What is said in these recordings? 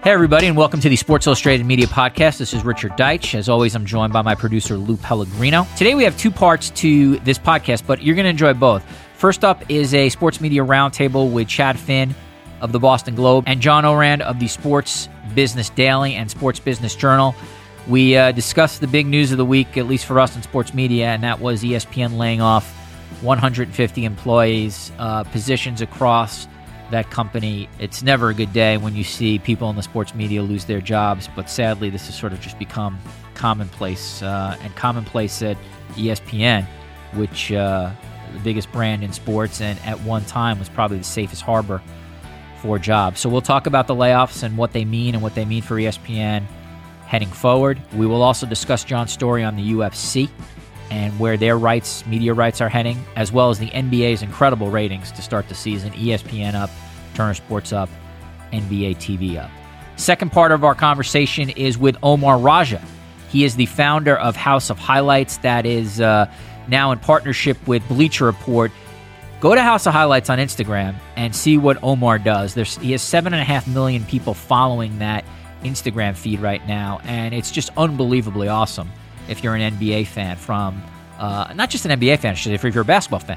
Hey, everybody, and welcome to the Sports Illustrated Media Podcast. This is Richard Deitch. As always, I'm joined by my producer, Lou Pellegrino. Today, we have two parts to this podcast, but you're going to enjoy both. First up is a sports media roundtable with Chad Finn of the Boston Globe and John Ourand of the Sports Business Daily and Sports Business Journal. We discussed the big news of the week, at least for us in sports media, and that was ESPN laying off 150 employees, positions across that company. It's never a good day when you see people in the sports media lose their jobs, but sadly this has sort of just become commonplace, and commonplace at ESPN, which the biggest brand in sports and at one time was probably the safest harbor for jobs. So we'll talk about the layoffs and what they mean for ESPN heading forward. We will also discuss John's story on the UFC and where their rights, media rights, are heading, as well as the NBA's incredible ratings to start the season. ESPN up, Turner Sports up, NBA TV up. Second part of our conversation is with Omar Raja. He is the founder of House of Highlights that is now in partnership with Bleacher Report. Go to House of Highlights on Instagram and see what Omar does. He has 7.5 million people following that Instagram feed right now, and it's just unbelievably awesome. If you're an NBA fan, from not just an NBA fan, if you're a basketball fan,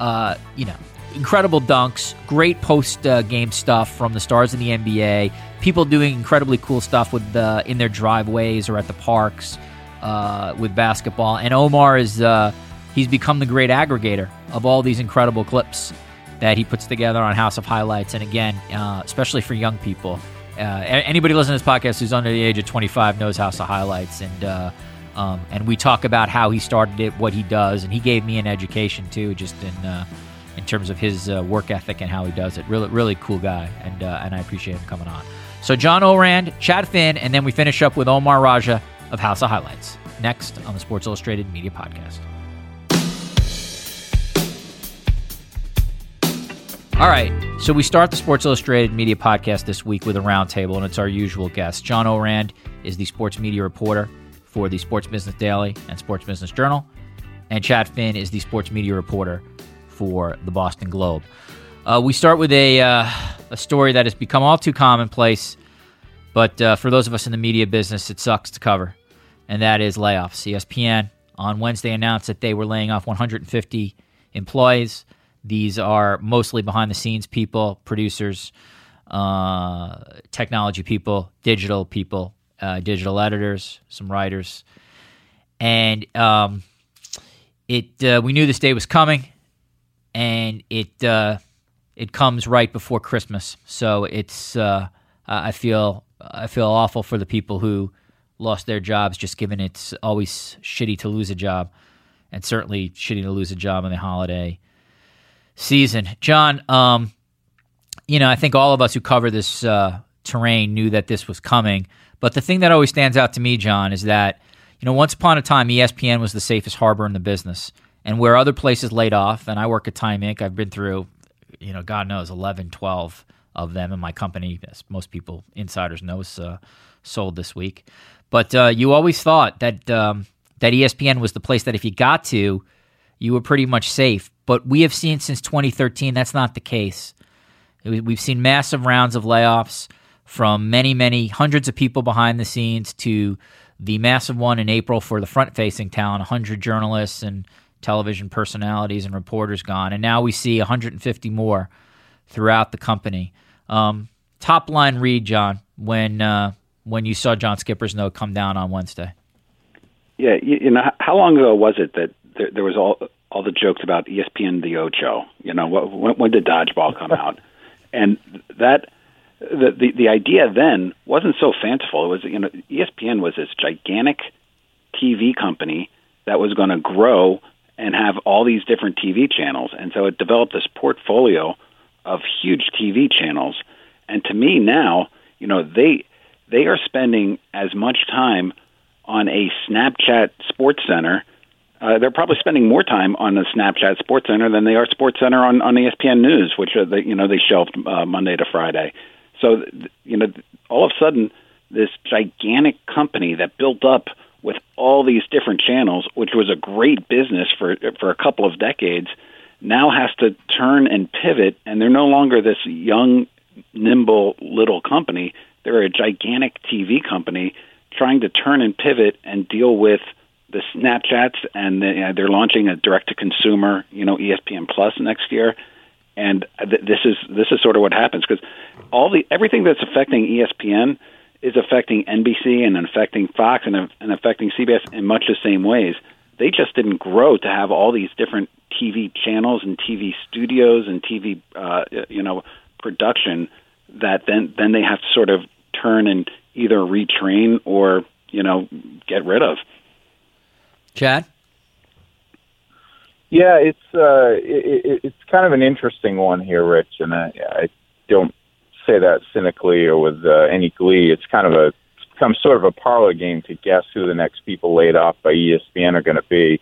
incredible dunks, great post-game stuff from the stars of the NBA, people doing incredibly cool stuff with in their driveways or at the parks with basketball. And Omar he's become the great aggregator of all these incredible clips that he puts together on House of Highlights. And again, especially for young people, anybody listening to this podcast who's under the age of 25 knows House of Highlights, and we talk about how he started it, what he does, and he gave me an education too, just in terms of his work ethic and how he does it. Really, really cool guy, and I appreciate him coming on. So John Ourand, Chad Finn, and then we finish up with Omar Raja of House of Highlights next on the Sports Illustrated Media Podcast. All right, so we start the Sports Illustrated Media Podcast this week with a roundtable, and it's our usual guest. John Ourand is the sports media reporter for the Sports Business Daily and Sports Business Journal, and Chad Finn is the sports media reporter for the Boston Globe. We start with a story that has become all too commonplace, but for those of us in the media business, it sucks to cover, and that is layoffs. ESPN on Wednesday announced that they were laying off 150 employees. These are mostly behind-the-scenes people, producers, technology people, digital people, digital editors, some writers, and we knew this day was coming, and it comes right before Christmas. So it's I feel awful for the people who lost their jobs, just given it's always shitty to lose a job, and certainly shitty to lose a job in the holiday season. John, I think all of us who cover this terrain knew that this was coming. But the thing that always stands out to me, John, is that, once upon a time, ESPN was the safest harbor in the business. And where other places laid off, and I work at Time Inc., I've been through, God knows, 11, 12 of them in my company, as most people, insiders know, sold this week. But you always thought that ESPN was the place that if you got to, you were pretty much safe. But we have seen since 2013 that's not the case. We've seen massive rounds of layoffs, from many, many hundreds of people behind the scenes to the massive one in April for the front-facing talent, 100 journalists and television personalities and reporters gone. And now we see 150 more throughout the company. Top-line read, John, when you saw John Skipper's note come down on Wednesday. Yeah, how long ago was it that there was all the jokes about ESPN The Ocho? When did Dodgeball come out? And that... The idea then wasn't so fanciful. It was, ESPN was this gigantic TV company that was going to grow and have all these different TV channels. And so it developed this portfolio of huge TV channels. And to me now, they are spending as much time on a Snapchat Sports Center. They're probably spending more time on the Snapchat Sports Center than they are Sports Center on ESPN News, which they shelved Monday to Friday. So, all of a sudden, this gigantic company that built up with all these different channels, which was a great business for a couple of decades, now has to turn and pivot, and they're no longer this young, nimble little company. they're a gigantic TV company trying to turn and pivot and deal with the Snapchats, and they're launching a direct-to-consumer, ESPN Plus next year. And this is sort of what happens, because everything that's affecting ESPN is affecting NBC and affecting Fox and affecting CBS in much the same ways. They just didn't grow to have all these different TV channels and TV studios and TV, production that then they have to sort of turn and either retrain or, get rid of. Chad? Yeah, it's kind of an interesting one here, Rich, and I don't say that cynically or with any glee. It's kind of become sort of a parlor game to guess who the next people laid off by ESPN are going to be.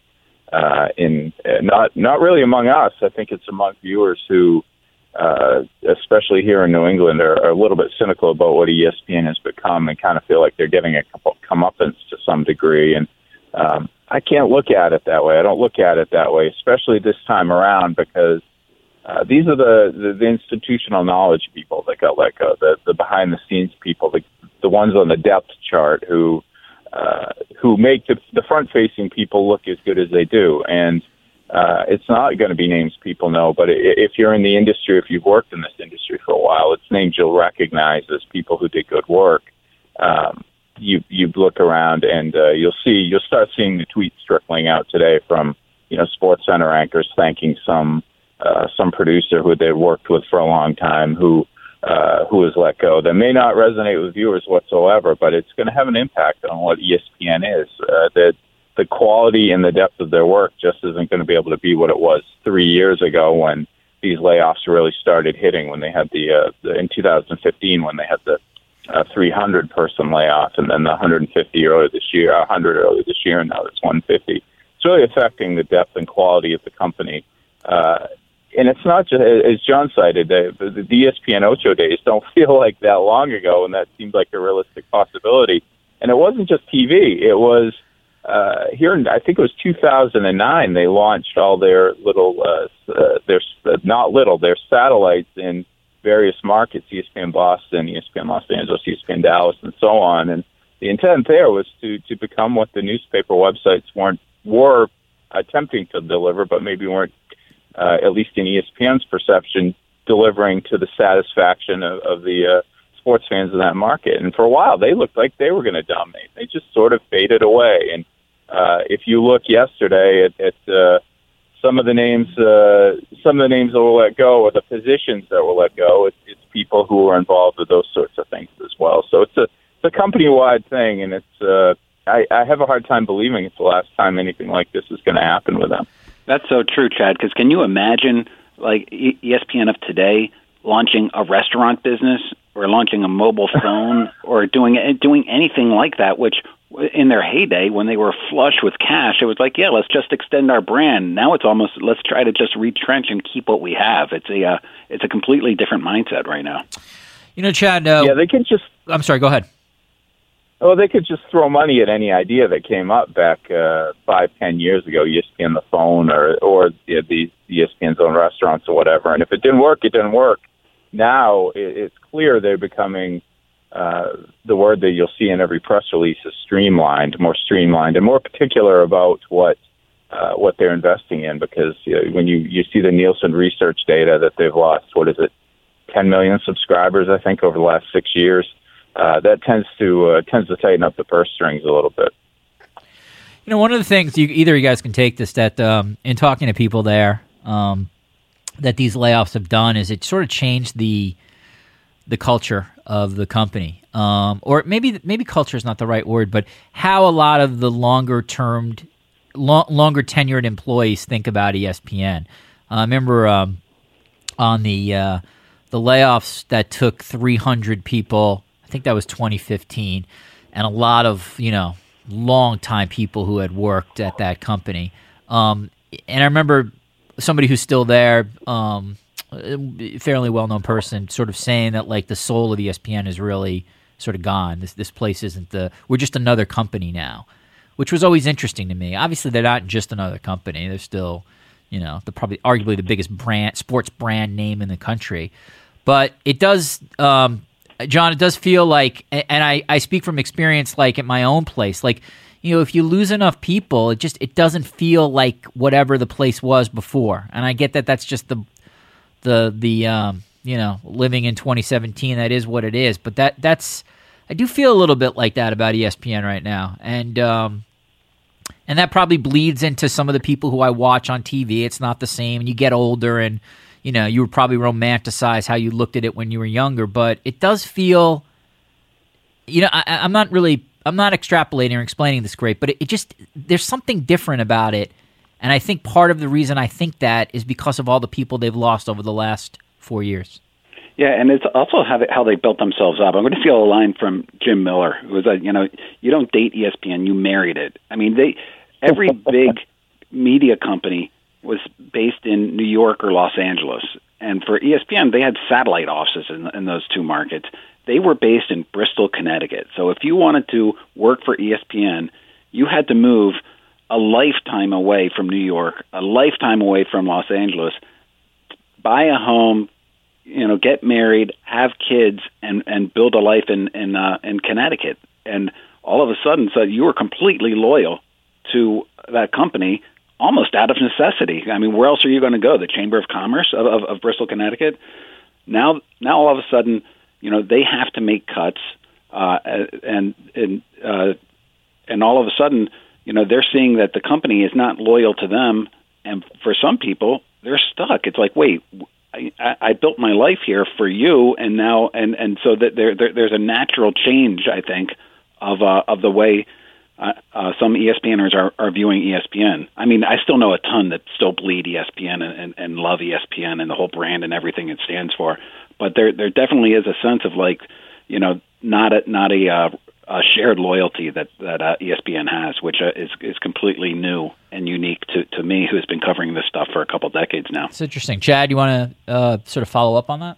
Not really among us. I think it's among viewers who, especially here in New England, are a little bit cynical about what ESPN has become and kind of feel like they're getting a comeuppance to some degree. And I can't look at it that way. I don't look at it that way, especially this time around, because these are the institutional knowledge people that got let go, the behind-the-scenes people, the ones on the depth chart who make the front-facing people look as good as they do. And it's not going to be names people know, but if you're in the industry, if you've worked in this industry for a while, it's names you'll recognize as people who did good work. You look around and you'll start seeing the tweets trickling out today from SportsCenter anchors thanking some producer who they've worked with for a long time who was let go. That may not resonate with viewers whatsoever, but it's going to have an impact on what ESPN is. The quality and the depth of their work just isn't going to be able to be what it was 3 years ago when these layoffs really started hitting. When they had in 2015 when they had the 300-person layoff, and then the 150 earlier this year, 100 earlier this year, and now it's 150. It's really affecting the depth and quality of the company. And it's not just, as John cited, the ESPN Ocho days don't feel like that long ago, and that seemed like a realistic possibility. And it wasn't just TV. It was I think it was 2009, they launched all their their satellites in various markets, ESPN Boston, ESPN Los Angeles, ESPN Dallas, and so on. And the intent there was to become what the newspaper websites were attempting to deliver, but maybe weren't, at least in ESPN's perception, delivering to the satisfaction of the sports fans in that market. And for a while, they looked like they were going to dominate. They just sort of faded away. And if you look yesterday at some of the names that were let go, or the positions that were let go, it's people who are involved with those sorts of things as well. So it's a company-wide thing, and I have a hard time believing it's the last time anything like this is going to happen with them. That's so true, Chad, because can you imagine like ESPN of today launching a restaurant business or launching a mobile phone or doing anything like that, which in their heyday, when they were flush with cash, it was like, yeah, let's just extend our brand. Now it's almost, let's try to just retrench and keep what we have. It's a completely different mindset right now. Chad. They could just. I'm sorry. Go ahead. Oh, they could just throw money at any idea that came up back 5-10 years ago. ESPN the phone, or the ESPN's own restaurants or whatever. And if it didn't work, it didn't work. Now it's clear they're becoming. The word that you'll see in every press release is more streamlined, and more particular about what they're investing in. Because when you see the Nielsen research data that they've lost, 10 million subscribers, I think, over the last 6 years, that tends to tighten up the purse strings a little bit. One of the things either of you guys can take this, that in talking to people there, that these layoffs have done is it sort of changed the culture of the company, or maybe culture is not the right word, but how a lot of the longer tenured employees think about ESPN. I remember on the layoffs that took 300 people. I think that was 2015, and a lot of long-time people who had worked at that company. And I remember somebody who's still there. Fairly well-known person sort of saying that like the soul of ESPN is really sort of gone. This place isn't we're just another company now, which was always interesting to me. Obviously, they're not just another company. They're still, arguably the biggest sports brand name in the country. But it does John, it does feel like, and I speak from experience, like at my own place, like, if you lose enough people, it doesn't feel like whatever the place was before. And I get that that's just the living in 2017, that is what it is. But that's I do feel a little bit like that about ESPN right now. And that probably bleeds into some of the people who I watch on TV. It's not the same. And you get older and, you would probably romanticize how you looked at it when you were younger. But it does feel, I'm not extrapolating or explaining this great, but it just, there's something different about it. And I think part of the reason I think that is because of all the people they've lost over the last 4 years. Yeah, and it's also how they built themselves up. I'm going to steal a line from Jim Miller, who was you don't date ESPN, you married it. I mean, every big media company was based in New York or Los Angeles. And for ESPN, they had satellite offices in those two markets. They were based in Bristol, Connecticut. So if you wanted to work for ESPN, you had to move a lifetime away from New York, a lifetime away from Los Angeles, buy a home, get married, have kids, and build a life in Connecticut. And all of a sudden, so you were completely loyal to that company, almost out of necessity. I mean, where else are you going to go? The Chamber of Commerce of Bristol, Connecticut. Now, all of a sudden, they have to make cuts, and all of a sudden, they're seeing that the company is not loyal to them, and for some people, they're stuck. It's like, wait, I built my life here for you, and now, and so that there's a natural change, I think, of the way some ESPNers are viewing ESPN. I mean, I still know a ton that still bleed ESPN and love ESPN and the whole brand and everything it stands for. But there definitely is a sense of not a shared loyalty that ESPN has, which is completely new and unique to me, who's been covering this stuff for a couple decades now. It's interesting. Chad, you want to sort of follow up on that?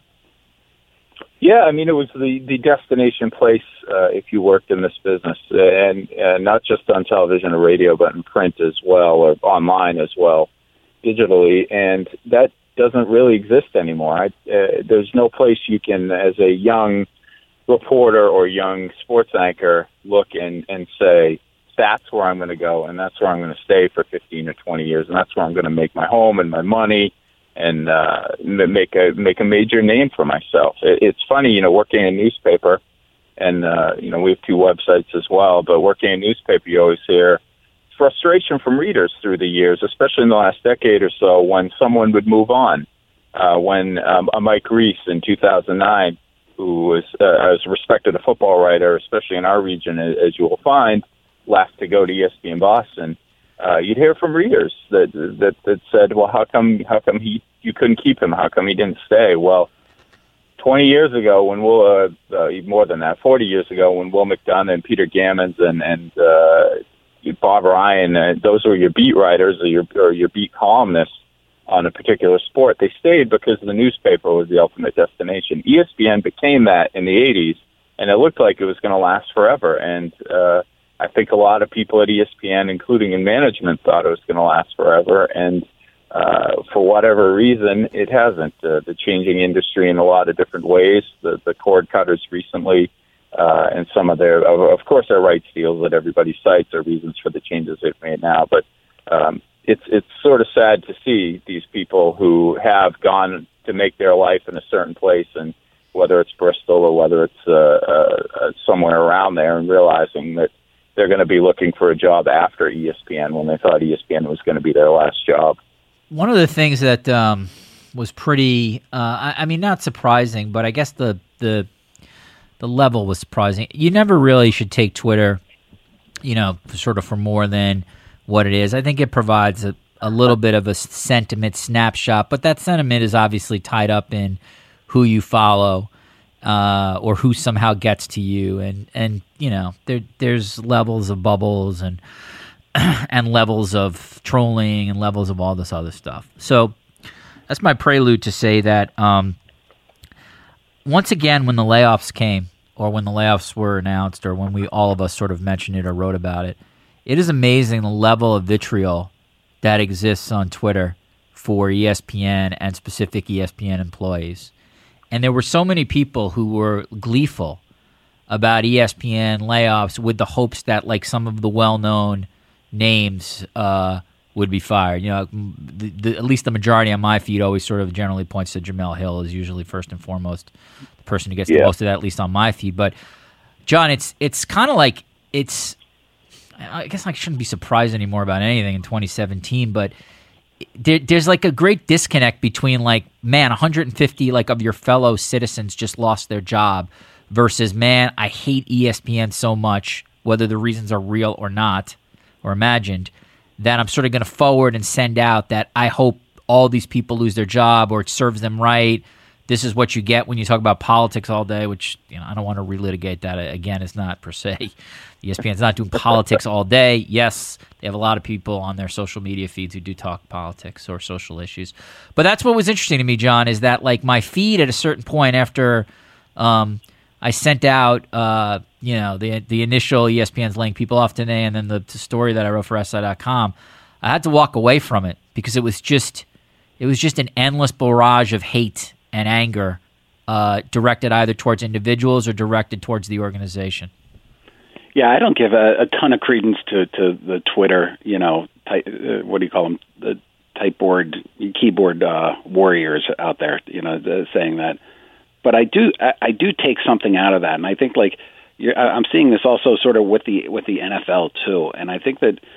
Yeah, I mean, it was the destination place if you worked in this business, and not just on television or radio, but in print as well, or online as well, digitally, and that doesn't really exist anymore. There's no place you can, as a young reporter or young sports anchor, look and say, that's where I'm going to go, and that's where I'm going to stay for 15 or 20 years, and that's where I'm going to make my home and my money and make a major name for myself. It's funny, working in a newspaper, and we have two websites as well, but working in a newspaper, you always hear frustration from readers through the years, especially in the last decade or so, when someone would move on. When a Mike Reese in 2009, who was a respected football writer, especially in our region, as you will find, left to go to ESPN Boston, you'd hear from readers that said, well, how come you couldn't keep him? How come he didn't stay? Well, 20 years ago, when more than that, 40 years ago, when Will McDonough and Peter Gammons and Bob Ryan, those were your beat writers or your beat columnists on a particular sport. They stayed because the newspaper was the ultimate destination. ESPN became that in the 80s, and it looked like it was going to last forever. And I think a lot of people at ESPN, including in management, thought it was going to last forever. And for whatever reason, it hasn't. The changing industry in a lot of different ways, the cord cutters recently, and some of of course, their rights deals that everybody cites are reasons for the changes they've made now. But it's sort of sad to see these people who have gone to make their life in a certain place, and whether it's Bristol or whether it's somewhere around there, and realizing that they're going to be looking for a job after ESPN when they thought ESPN was going to be their last job. One of the things that was pretty, not surprising, but I guess the level was surprising. You never really should take Twitter, sort of for more than what it is. I think it provides a little bit of a sentiment snapshot, but that sentiment is obviously tied up in who you follow or who somehow gets to you. And there's levels of bubbles and levels of trolling and levels of all this other stuff. So that's my prelude to say that once again, when the layoffs came, or when the layoffs were announced, or when all of us sort of mentioned it or wrote about it, it is amazing the level of vitriol that exists on Twitter for ESPN and specific ESPN employees. and there were so many people who were gleeful about ESPN layoffs with the hopes that like some of the well-known names would be fired. You know, at least the majority on my feed always sort of generally points to Jamel Hill as usually first and foremost the person who gets the most of that, at least on my feed. But John, it's kind of like I guess I shouldn't be surprised anymore about anything in 2017, but there's like a great disconnect between like, man, 150 like of your fellow citizens just lost their job versus, man, I hate ESPN so much, whether the reasons are real or not or imagined, that I'm sort of going to forward and send out that I hope all these people lose their job or it serves them right. This is what you get when you talk about politics all day, which, you know, I don't want to relitigate that. Again, it's not per se. ESPN's not doing politics all day. Yes, they have a lot of people on their social media feeds who do talk politics or social issues. But that's what was interesting to me, John, is that like my feed at a certain point after I sent out the initial ESPN's laying people off today and then the story that I wrote for SI.com, I had to walk away from it because it was just an endless barrage of hate and anger directed either towards individuals or directed towards the organization. Yeah, I don't give a ton of credence to the Twitter, what do you call them, the keyboard warriors out there, saying that. But I do take something out of that, and I think like I'm seeing this also sort of with the NFL too, and I think that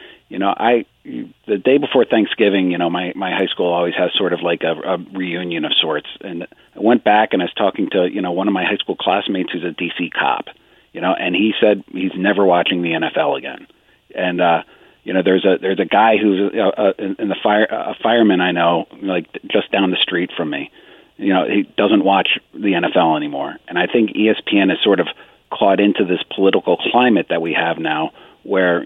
the day before Thanksgiving, my high school always has sort of like a reunion of sorts, and I went back and I was talking to one of my high school classmates who's a DC cop, and he said he's never watching the NFL again, and there's a guy who's in the a fireman I know, like just down the street from me. He doesn't watch the NFL anymore. And I think ESPN has sort of caught into this political climate that we have now where,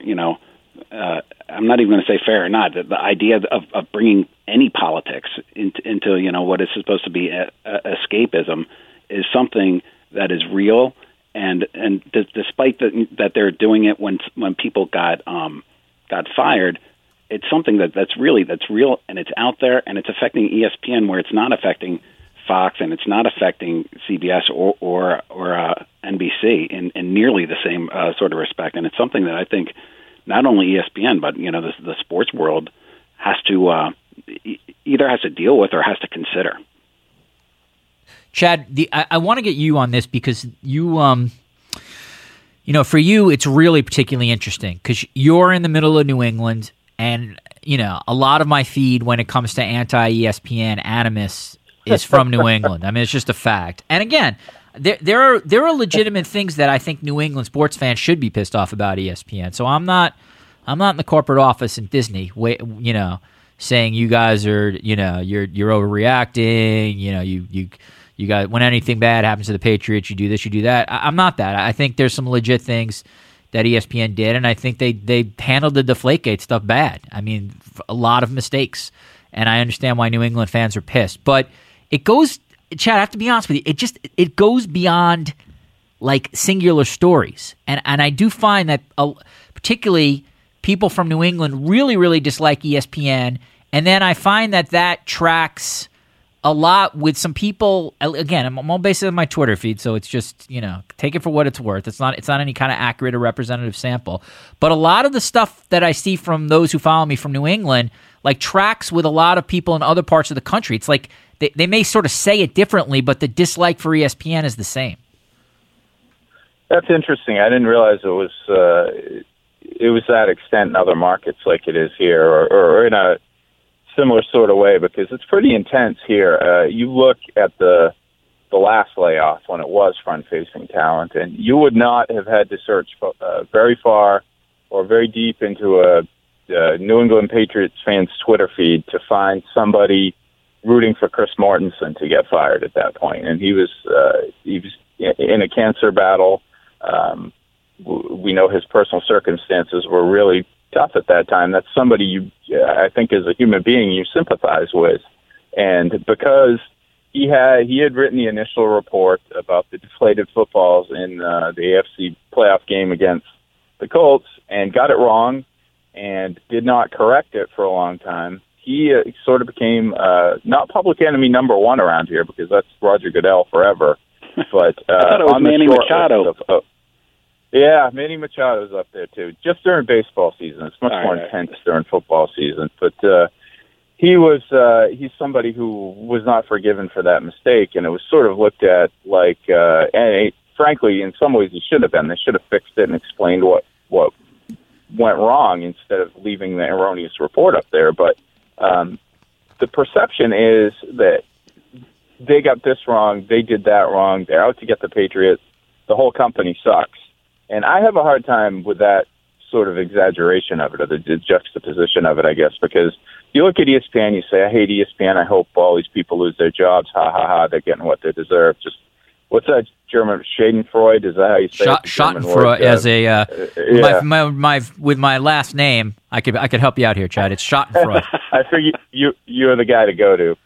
I'm not even going to say fair or not, the idea of bringing any politics into what is supposed to be escapism is something that is real. And despite that they're doing it when people got fired, it's something that's real and it's out there and it's affecting ESPN where it's not affecting Fox, and it's not affecting CBS or NBC in nearly the same sort of respect. And it's something that I think not only ESPN, but the sports world has to either has to deal with or has to consider. Chad, I want to get you on this because you, for you, it's really particularly interesting because you're in the middle of New England, and a lot of my feed when it comes to anti-ESPN animus is from New England. I mean, it's just a fact. And again, there are legitimate things that I think New England sports fans should be pissed off about ESPN. So I'm not in the corporate office in Disney, saying you guys are, you're overreacting. You guys, when anything bad happens to the Patriots, you do this, you do that. I'm not that. I think there's some legit things that ESPN did, and I think they handled the Deflategate stuff bad. I mean, a lot of mistakes, and I understand why New England fans are pissed, but it goes, Chad, I have to be honest with you, it goes beyond like singular stories. And I do find that particularly people from New England really, really dislike ESPN. And then I find that tracks a lot with some people. Again, I'm all based on my Twitter feed, so it's just, take it for what it's worth. It's not any kind of accurate or representative sample. But a lot of the stuff that I see from those who follow me from New England, like tracks with a lot of people in other parts of the country. It's like they may sort of say it differently, but the dislike for ESPN is the same. That's interesting. I didn't realize it was that extent in other markets like it is here, or in a similar sort of way, because it's pretty intense here. You look at the last layoff when it was front-facing talent, and you would not have had to search very far or very deep into a New England Patriots fans' Twitter feed to find somebody rooting for Chris Mortensen to get fired at that point. And he was in a cancer battle. We know his personal circumstances were really tough at that time. That's somebody I think as a human being, you sympathize with. And because he had written the initial report about the deflated footballs in the AFC playoff game against the Colts and got it wrong and did not correct it for a long time, he sort of became not public enemy number one around here, because that's Roger Goodell forever. But I thought it was Manny Machado. Yeah, Manny Machado's up there too. Just during baseball season, it's much more intense during football season. But he's somebody who was not forgiven for that mistake, and it was sort of looked at like, and frankly, in some ways, he should have been. They should have fixed it and explained what went wrong instead of leaving the erroneous report up there. But the perception is that they got this wrong, they did that wrong, they're out to get the Patriots, the whole company sucks. And I have a hard time with that sort of exaggeration of it, or the juxtaposition of it, I guess, because you look at ESPN, you say, I hate ESPN, I hope all these people lose their jobs, ha, ha, ha, they're getting what they deserve. Just, what's that German, Schadenfreude, is that how you say it? Schadenfreude, as a, with my last name, I could help you out here, Chad. It's Schadenfreude. I figure you're the guy to go to.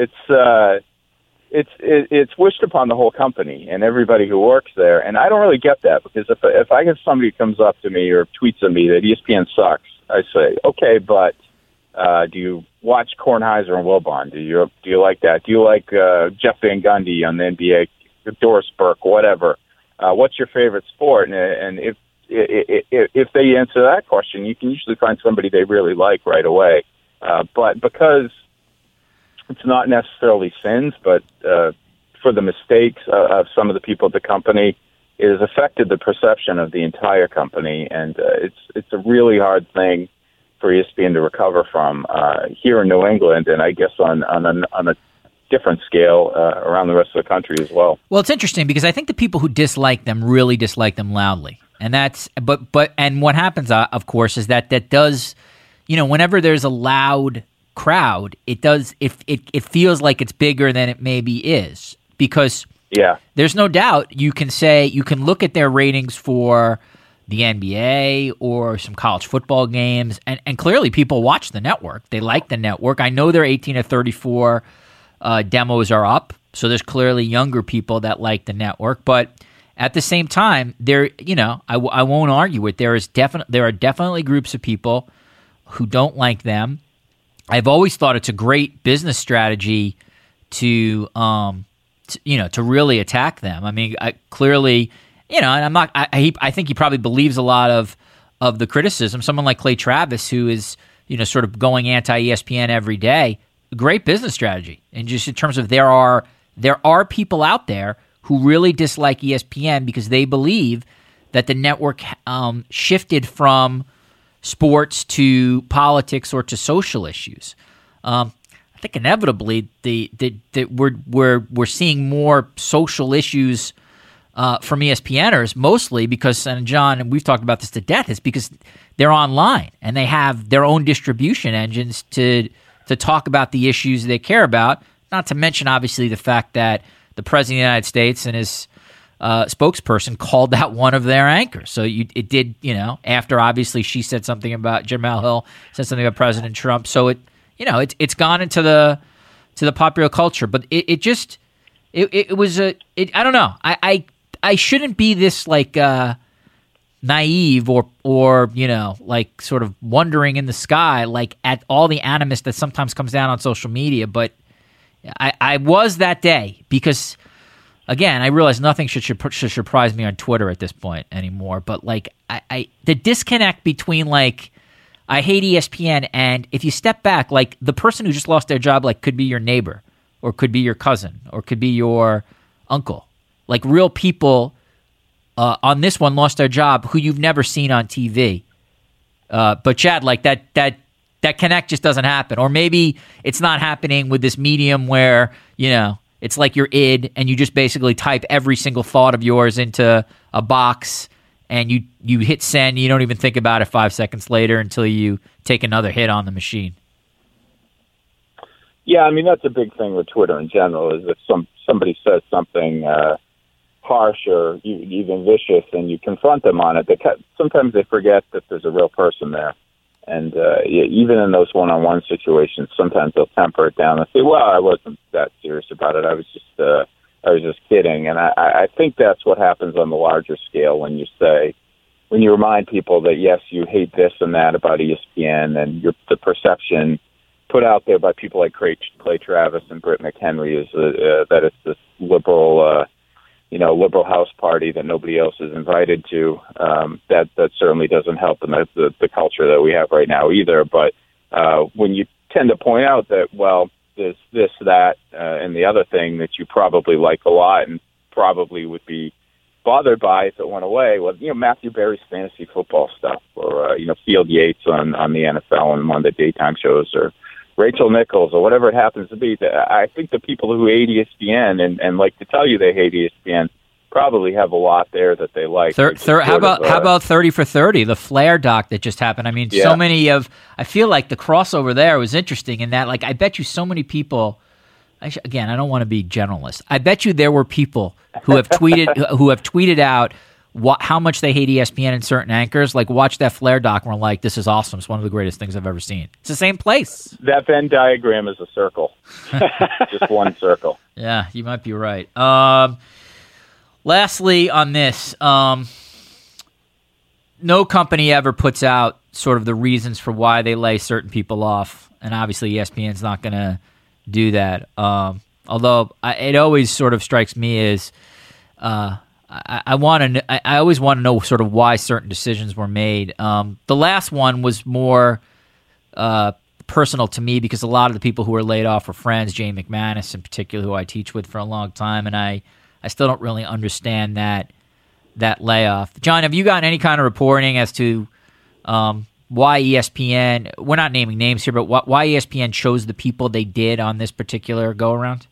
It's wished upon the whole company and everybody who works there, and I don't really get that, because if I get somebody who comes up to me or tweets at me that ESPN sucks, I say, okay, but do you watch Kornheiser and Wilbon? Do you like that? Do you like Jeff Van Gundy on the NBA, Doris Burke, whatever? What's your favorite sport? And if they answer that question, you can usually find somebody they really like right away. But because it's not necessarily sins, but for the mistakes of some of the people at the company, it has affected the perception of the entire company, and it's a really hard thing for ESPN to recover from here in New England, and I guess on a different scale around the rest of the country as well. Well, it's interesting because I think the people who dislike them really dislike them loudly, and that's and what happens, of course, is that does, whenever there's a loud crowd, it feels like it's bigger than it maybe is, because there's no doubt you can look at their ratings for the NBA or some college football games, and clearly people watch the network. They like the network. I know their 18 to 34 demos are up, so there's clearly younger people that like the network, but at the same time, I won't argue with, there are definitely groups of people who don't like them. I've always thought it's a great business strategy to really attack them. I mean, clearly, and I'm not. I think he probably believes a lot of the criticism. Someone like Clay Travis, who is sort of going anti-ESPN every day, great business strategy. And just in terms of there are people out there who really dislike ESPN because they believe that the network shifted from sports to politics or to social issues. I think inevitably we're seeing more social issues from ESPNers, mostly because, and John, and we've talked about this to death, is because they're online and they have their own distribution engines to talk about the issues they care about. Not to mention, obviously, the fact that the President of the United States and his spokesperson called out one of their anchors. So it did, after obviously she said something about Jamel Hill, said something about President Trump. So it's gone into the popular culture. But I don't know. I shouldn't be this like naive or like sort of wondering in the sky, like at all the animus that sometimes comes down on social media. But I was that day because, again, I realize nothing should surprise me on Twitter at this point anymore. But like the disconnect between like I hate ESPN and if you step back, like the person who just lost their job, like could be your neighbor or could be your cousin or could be your uncle. Like real people on this one lost their job who you've never seen on TV. But Chad, like that connect just doesn't happen. Or maybe it's not happening with this medium where, it's like your id and you just basically type every single thought of yours into a box and you hit send. You don't even think about it 5 seconds later until you take another hit on the machine. Yeah, I mean, that's a big thing with Twitter in general, is if somebody says something harsh or even vicious and you confront them on it, sometimes they forget that there's a real person there. And even in those one-on-one situations, sometimes they'll temper it down and say, well, I wasn't that serious about it. I was just kidding. And I think that's what happens on the larger scale when you remind people that, yes, you hate this and that about ESPN and the perception put out there by people like Clay Travis and Britt McHenry is that it's this liberal house party that nobody else is invited to. That certainly doesn't help in the culture that we have right now either. But when you tend to point out that, well, there's this, that, and the other thing that you probably like a lot and probably would be bothered by if it went away, well, Matthew Berry's fantasy football stuff, or Field Yates on the NFL and one of the daytime shows, or Rachel Nichols, or whatever it happens to be. I think the people who hate ESPN and like to tell you they hate ESPN probably have a lot there that they like. How about 30 for 30, the Flair doc that just happened? I mean, so many I feel like the crossover there was interesting in that, like, I bet you so many people. Again, I don't want to be generalist. I bet you there were people who have tweeted out how much they hate ESPN and certain anchors. Like, watch that Flair doc and we're like, this is awesome. It's one of the greatest things I've ever seen. It's the same place. That Venn diagram is a circle. Just one circle. Yeah, you might be right. Lastly on this, no company ever puts out sort of the reasons for why they lay certain people off. And obviously ESPN's not going to do that. Although it always sort of strikes me as I always want to know sort of why certain decisions were made. The last one was more personal to me because a lot of the people who were laid off were friends, Jane McManus in particular, who I teach with for a long time, and I still don't really understand that layoff. John, have you gotten any kind of reporting as to why ESPN, we're not naming names here, but why ESPN chose the people they did on this particular go-around?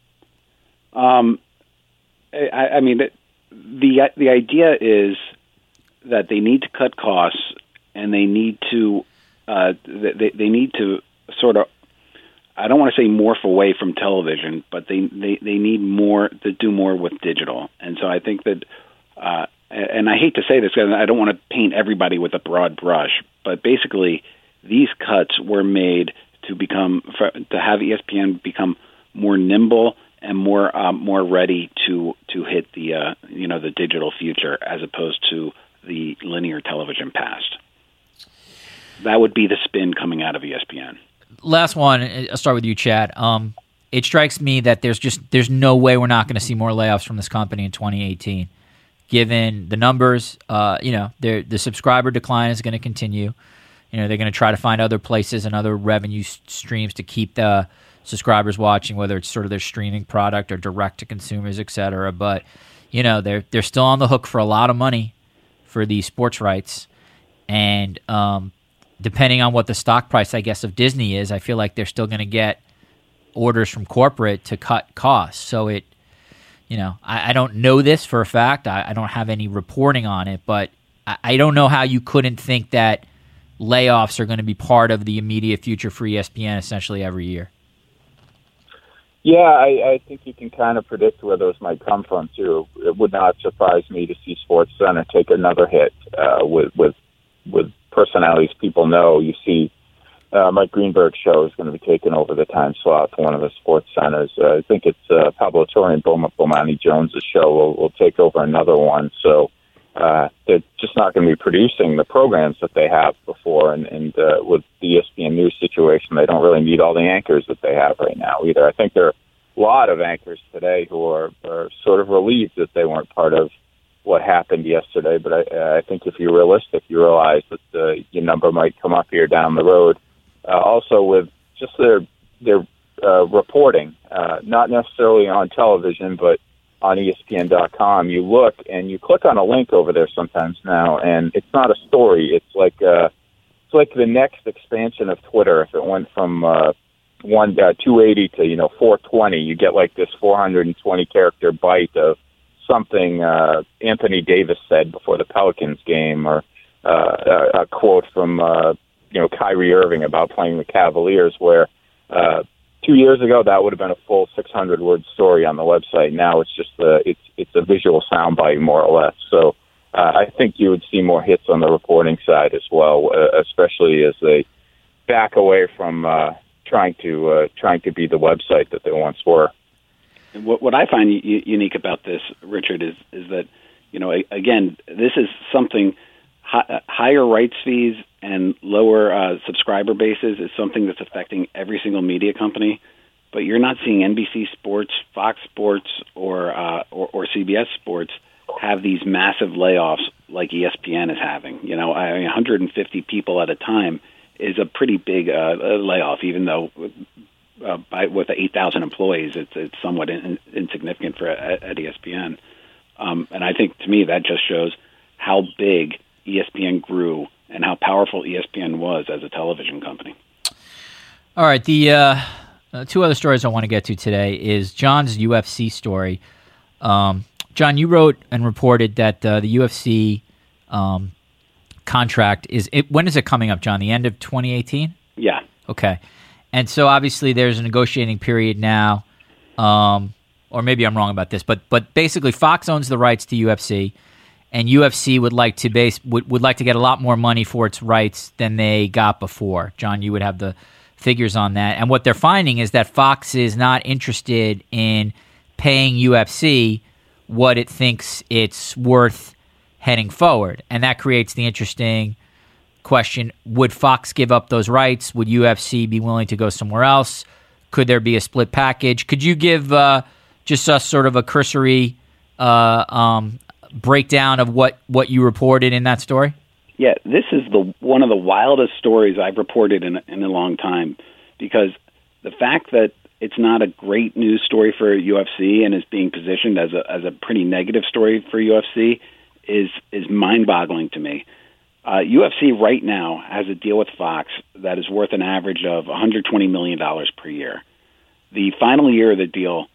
I mean, the idea is that they need to cut costs, and they need to they need to sort of, I don't want to say morph away from television, but they need more to do more with digital. And so I think that, and I hate to say this because I don't want to paint everybody with a broad brush, but basically these cuts were made to have ESPN become more nimble and more ready to hit the digital future as opposed to the linear television past. That would be the spin coming out of ESPN. Last one, I'll start with you, Chad. It strikes me that there's no way we're not going to see more layoffs from this company in 2018, given the numbers. The subscriber decline is going to continue. They're going to try to find other places and other revenue streams to keep the subscribers watching, whether it's sort of their streaming product or direct to consumers, et cetera. But they're still on the hook for a lot of money for these sports rights, and depending on what the stock price, I guess, of Disney is, I feel like they're still going to get orders from corporate to cut costs. So I don't know this for a fact. I don't have any reporting on it, but I don't know how you couldn't think that layoffs are going to be part of the immediate future for ESPN essentially every year. Yeah, I think you can kind of predict where those might come from, too. It would not surprise me to see SportsCenter take another hit with personalities people know. You see Mike Greenberg's show is going to be taking over the time slot for one of the sports centers. I think it's Pablo Torre and Bomani Jones' show will take over another one. So they're just not going to be producing the programs that they have before. And with the ESPN News situation, they don't really need all the anchors that they have right now either. I think there are a lot of anchors today who are sort of relieved that they weren't part of what happened yesterday. But I think if you're realistic, you realize that your number might come up here down the road. Also with just their reporting, not necessarily on television, but on ESPN.com, you look and you click on a link over there sometimes now, and it's not a story. It's like the next expansion of Twitter. If it went from 280 to 420, you get like this 420 character bite of something Anthony Davis said before the Pelicans game, or a quote from Kyrie Irving about playing the Cavaliers, where 2 years ago that would have been a full 600-word story on the website. Now it's just it's a visual soundbite, more or less. So I think you would see more hits on the reporting side as well, especially as they back away from trying to be the website that they once were. And what I find unique about this, Richard, is that again, this is something higher rights fees and lower subscriber bases is something that's affecting every single media company. But you're not seeing NBC Sports, Fox Sports, or CBS Sports have these massive layoffs like ESPN is having. 150 people at a time is a pretty big layoff, even though with 8,000 employees, it's somewhat insignificant at ESPN. And I think, to me, that just shows how big ESPN grew and how powerful ESPN was as a television company. All right, the two other stories I want to get to today is John's UFC story. John, you wrote and reported that the UFC contract when is it coming up, John? The end of 2018? Yeah. Okay. And so obviously there's a negotiating period now, or maybe I'm wrong about this, but basically Fox owns the rights to UFC, and UFC would like to would like to get a lot more money for its rights than they got before. John, you would have the figures on that. And what they're finding is that Fox is not interested in paying UFC what it thinks it's worth heading forward. And that creates the interesting question, would Fox give up those rights? Would UFC be willing to go somewhere else? Could there be a split package? Could you give just us sort of a cursory breakdown of what you reported in that story? Yeah, this is one of the wildest stories I've reported in a long time, because the fact that it's not a great news story for UFC and is being positioned as a pretty negative story for UFC is mind-boggling to me. UFC right now has a deal with Fox that is worth an average of $120 million per year. The final year of the deal,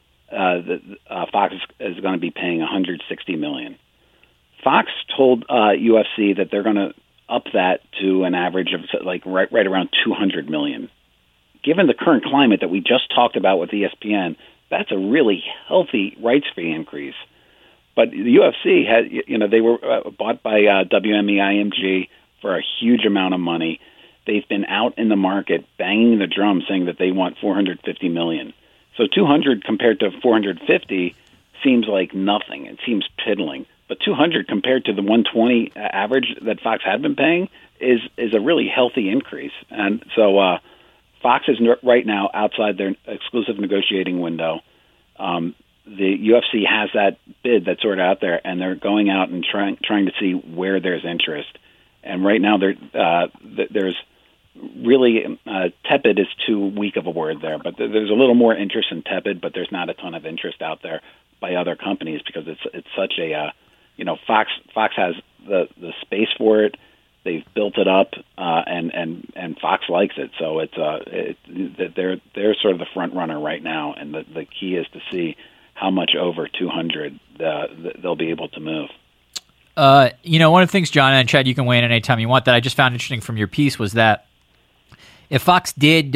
Fox is going to be paying $160 million. Fox told UFC that they're going to up that to an average of right around $200 million. Given the current climate that we just talked about with ESPN, that's a really healthy rights fee increase. But the UFC had, they were bought by WME-IMG for a huge amount of money. They've been out in the market banging the drum, saying that they want $450 million. So 200 compared to 450 seems like nothing. It seems piddling. But 200 compared to the 120 average that Fox had been paying is a really healthy increase. And so Fox is right now outside their exclusive negotiating window. The UFC has that bid that's sort of out there, and they're going out and trying to see where there's interest. And right now, there's really tepid is too weak of a word there, but there's a little more interest in tepid, but there's not a ton of interest out there by other companies because it's such a Fox has the space for it. They've built it up, and Fox likes it. So they're sort of the front runner right now, and the key is to see how much over 200 they'll be able to move. One of the things, John, and Chad, you can weigh in anytime you want, that I just found interesting from your piece was that if Fox did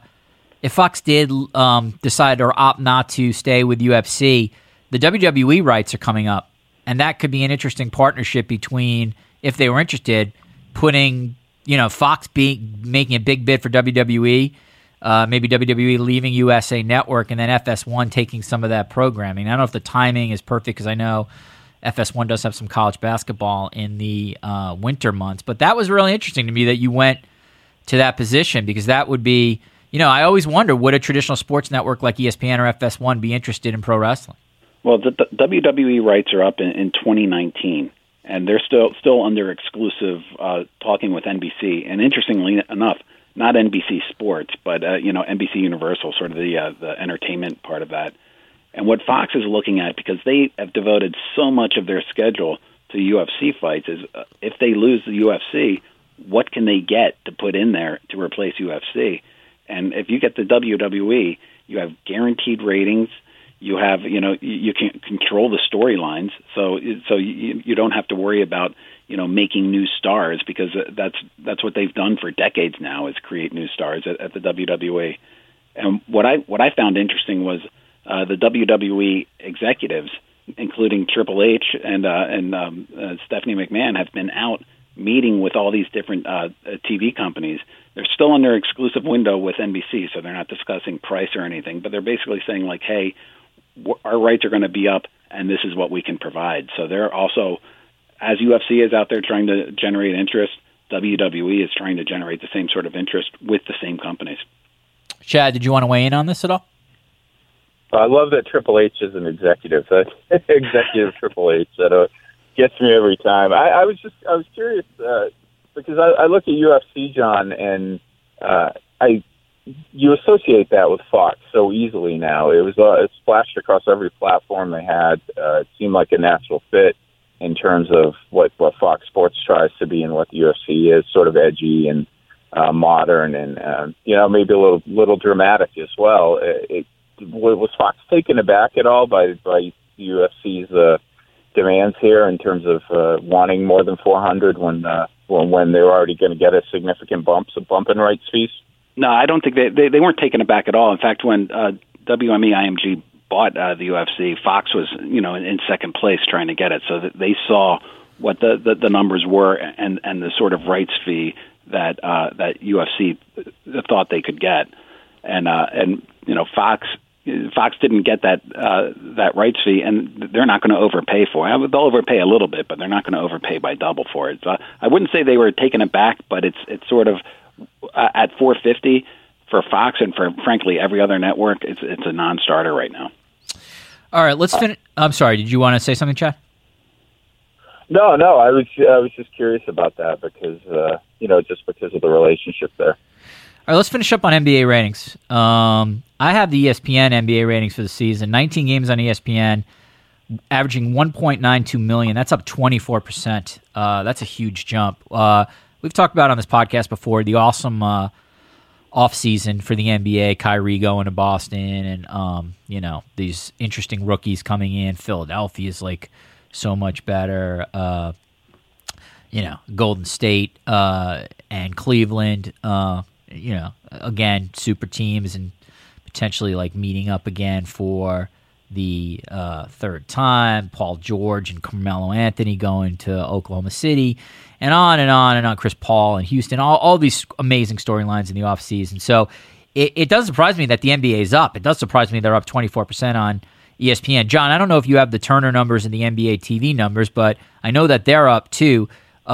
decide or opt not to stay with UFC, the WWE rights are coming up, and that could be an interesting partnership between, if they were interested, putting, Fox making a big bid for WWE, maybe WWE leaving USA Network, and then FS1 taking some of that programming. I don't know if the timing is perfect because I know FS1 does have some college basketball in the winter months, but that was really interesting to me that you went to that position, because that would be, I always wonder, would a traditional sports network like ESPN or FS1 be interested in pro wrestling? Well, the WWE rights are up in 2019, and they're still under exclusive talking with NBC. And interestingly enough, not NBC Sports, but NBC Universal, sort of the entertainment part of that. And what Fox is looking at, because they have devoted so much of their schedule to UFC fights, is if they lose the UFC, what can they get to put in there to replace UFC? And if you get the WWE, you have guaranteed ratings. You have, you can control the storylines, so you don't have to worry about, making new stars, because that's what they've done for decades now, is create new stars at the WWE. And what I found interesting was the WWE executives, including Triple H and Stephanie McMahon, have been out meeting with all these different TV companies. They're still in their exclusive window with NBC, so they're not discussing price or anything, but they're basically saying, like, hey, our rights are going to be up, and this is what we can provide. So they're also as UFC is out there trying to generate interest, WWE is trying to generate the same sort of interest with the same companies. Chad, did you want to weigh in on this at all? I love that Triple H is an executive. That executive Triple H that gets me every time. I was curious because I look at UFC, John, and you associate that with Fox so easily now. It splashed across every platform they had. It seemed like a natural fit in terms of what Fox Sports tries to be and what the UFC is, sort of edgy and modern and maybe a little dramatic as well. Was Fox taken aback at all by UFC's demands here in terms of wanting more than 400 when they were already going to get a significant bump in rights fees? No, I don't think they weren't taken aback at all. In fact, when WME IMG bought the UFC, Fox was in second place trying to get it, so that they saw what the numbers were and the sort of rights fee that UFC thought they could get, and Fox didn't get that rights fee, and they're not going to overpay for it. They'll overpay a little bit, but they're not going to overpay by double for it. So I wouldn't say they were taken aback, but it's sort of at 450 for Fox and for frankly every other network. It's a non-starter right now. All right, let's finish. I'm sorry. Did you want to say something, Chad? No. I was just curious about that because just because of the relationship there. All right, let's finish up on NBA ratings. I have the ESPN NBA ratings for the season. 19 games on ESPN, averaging 1.92 million. That's up 24%. That's a huge jump. We've talked about on this podcast before the awesome offseason for the NBA, Kyrie going to Boston and, these interesting rookies coming in. Philadelphia is so much better. Golden State and Cleveland, again, super teams and potentially meeting up again for the third time. Paul George and Carmelo Anthony going to Oklahoma City, and on and on and on. Chris Paul and Houston, all these amazing storylines in the offseason. So it does surprise me that the NBA is up. It does surprise me they're up 24% on ESPN. John, I don't know if you have the Turner numbers and the NBA TV numbers, but I know that they're up too.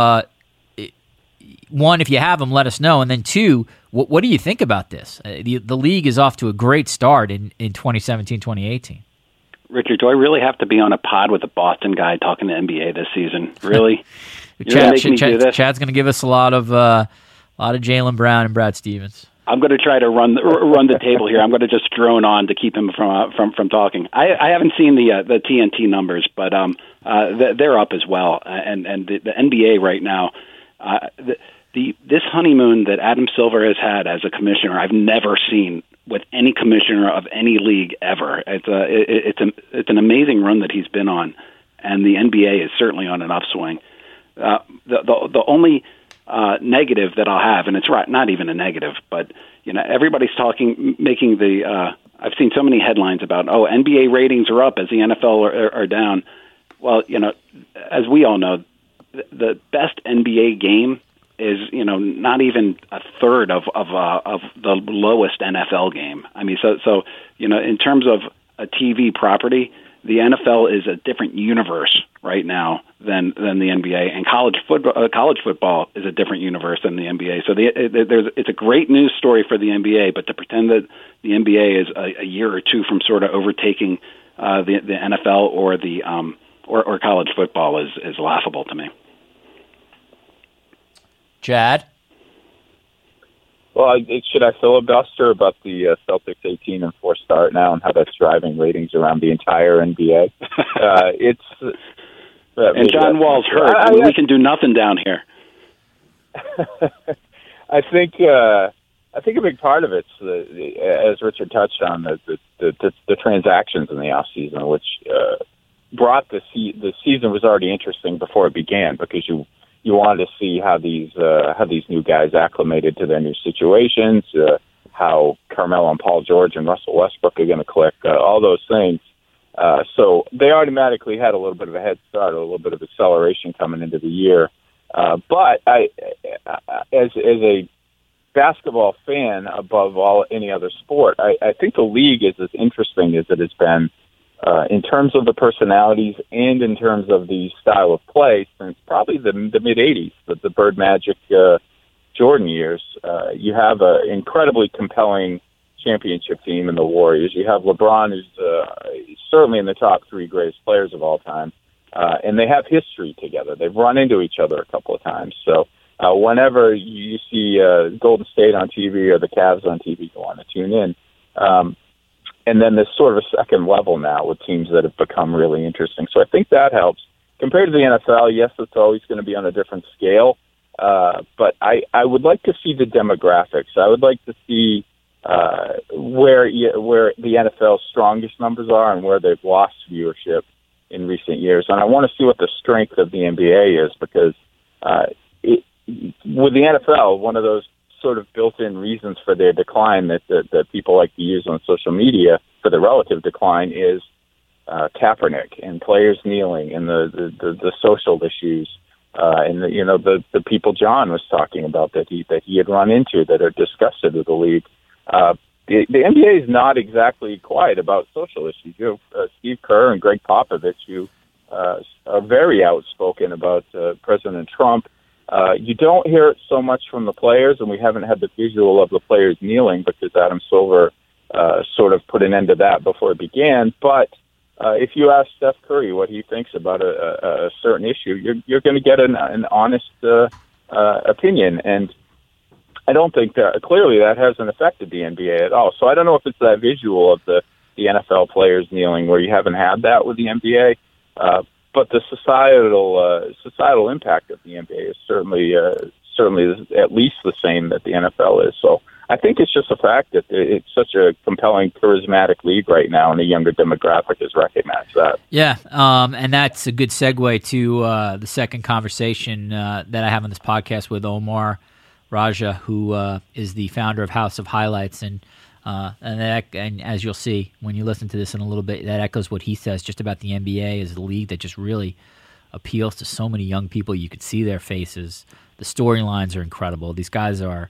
One, if you have them, let us know. And then two, what do you think about this? The league is off to a great start in 2017, 2018. Richard, do I really have to be on a pod with a Boston guy talking to NBA this season? Really? Chad's going to give us a lot of Jaylen Brown and Brad Stevens. I'm going to try to run the table here. I'm going to just drone on to keep him from talking. I haven't seen the TNT numbers, but they're up as well. And the NBA right now, this honeymoon that Adam Silver has had as a commissioner, I've never seen with any commissioner of any league ever. It's an amazing run that he's been on, and the NBA is certainly on an upswing. The only negative that I'll have, and it's not even a negative, but everybody's making the. I've seen so many headlines about NBA ratings are up as the NFL are down. Well, as we all know, the best NBA game is not even a third of the lowest NFL game. I mean, so in terms of a TV property, the NFL is a different universe right now than the NBA, and college football is a different universe than the NBA. So it's a great news story for the NBA, but to pretend that the NBA is a year or two from sort of overtaking the NFL or the or college football is laughable to me. Chad? Well, should I filibuster about the Celtics 18-4 start now and how that's driving ratings around the entire NBA? And John Wall's hurt. We can do nothing down here. I think a big part of it's as Richard touched on the transactions in the off season, which brought the season was already interesting before it began because you wanted to see how these new guys acclimated to their new situations, how Carmelo and Paul George and Russell Westbrook are going to click, all those things. So they automatically had a little bit of a head start, a little bit of acceleration coming into the year. But as a basketball fan above any other sport, I think the league is as interesting as it has been in terms of the personalities and in terms of the style of play since probably the mid-'80s, the Bird Magic Jordan years. You have an incredibly compelling championship team in the Warriors. You have LeBron, who's certainly in the top 3 greatest players of all time, and they have history together. They've run into each other a couple of times. So whenever you see Golden State on TV or the Cavs on TV, you want to tune in. And then there's sort of a second level now with teams that have become really interesting. So I think that helps. Compared to the NFL, yes, it's always going to be on a different scale. But I would like to see the demographics. I would like to see where the NFL's strongest numbers are and where they've lost viewership in recent years. And I want to see what the strength of the NBA is because with the NFL, one of those sort of built-in reasons for their decline that people like to use on social media for the relative decline is Kaepernick and players kneeling and the social issues and the people John was talking about that he had run into that are disgusted with the league. The NBA is not exactly quiet about social issues. You have Steve Kerr and Greg Popovich who are very outspoken about President Trump. You don't hear it so much from the players, and we haven't had the visual of the players kneeling because Adam Silver sort of put an end to that before it began. But if you ask Steph Curry what he thinks about a certain issue, you're going to get an honest opinion. And I don't think clearly that hasn't affected the NBA at all. So I don't know if it's that visual of the NFL players kneeling where you haven't had that with the NBA. But the societal impact of the NBA is certainly at least the same that the NFL is. So I think it's just a fact that it's such a compelling, charismatic league right now, and the younger demographic has recognized that. Yeah, and that's a good segue to the second conversation that I have on this podcast with Omar Raja, who is the founder of House of Highlights, and as you'll see when you listen to this in a little bit, that echoes what he says just about the NBA as a league that just really appeals to so many young people. You could see their faces. The storylines are incredible. These guys are,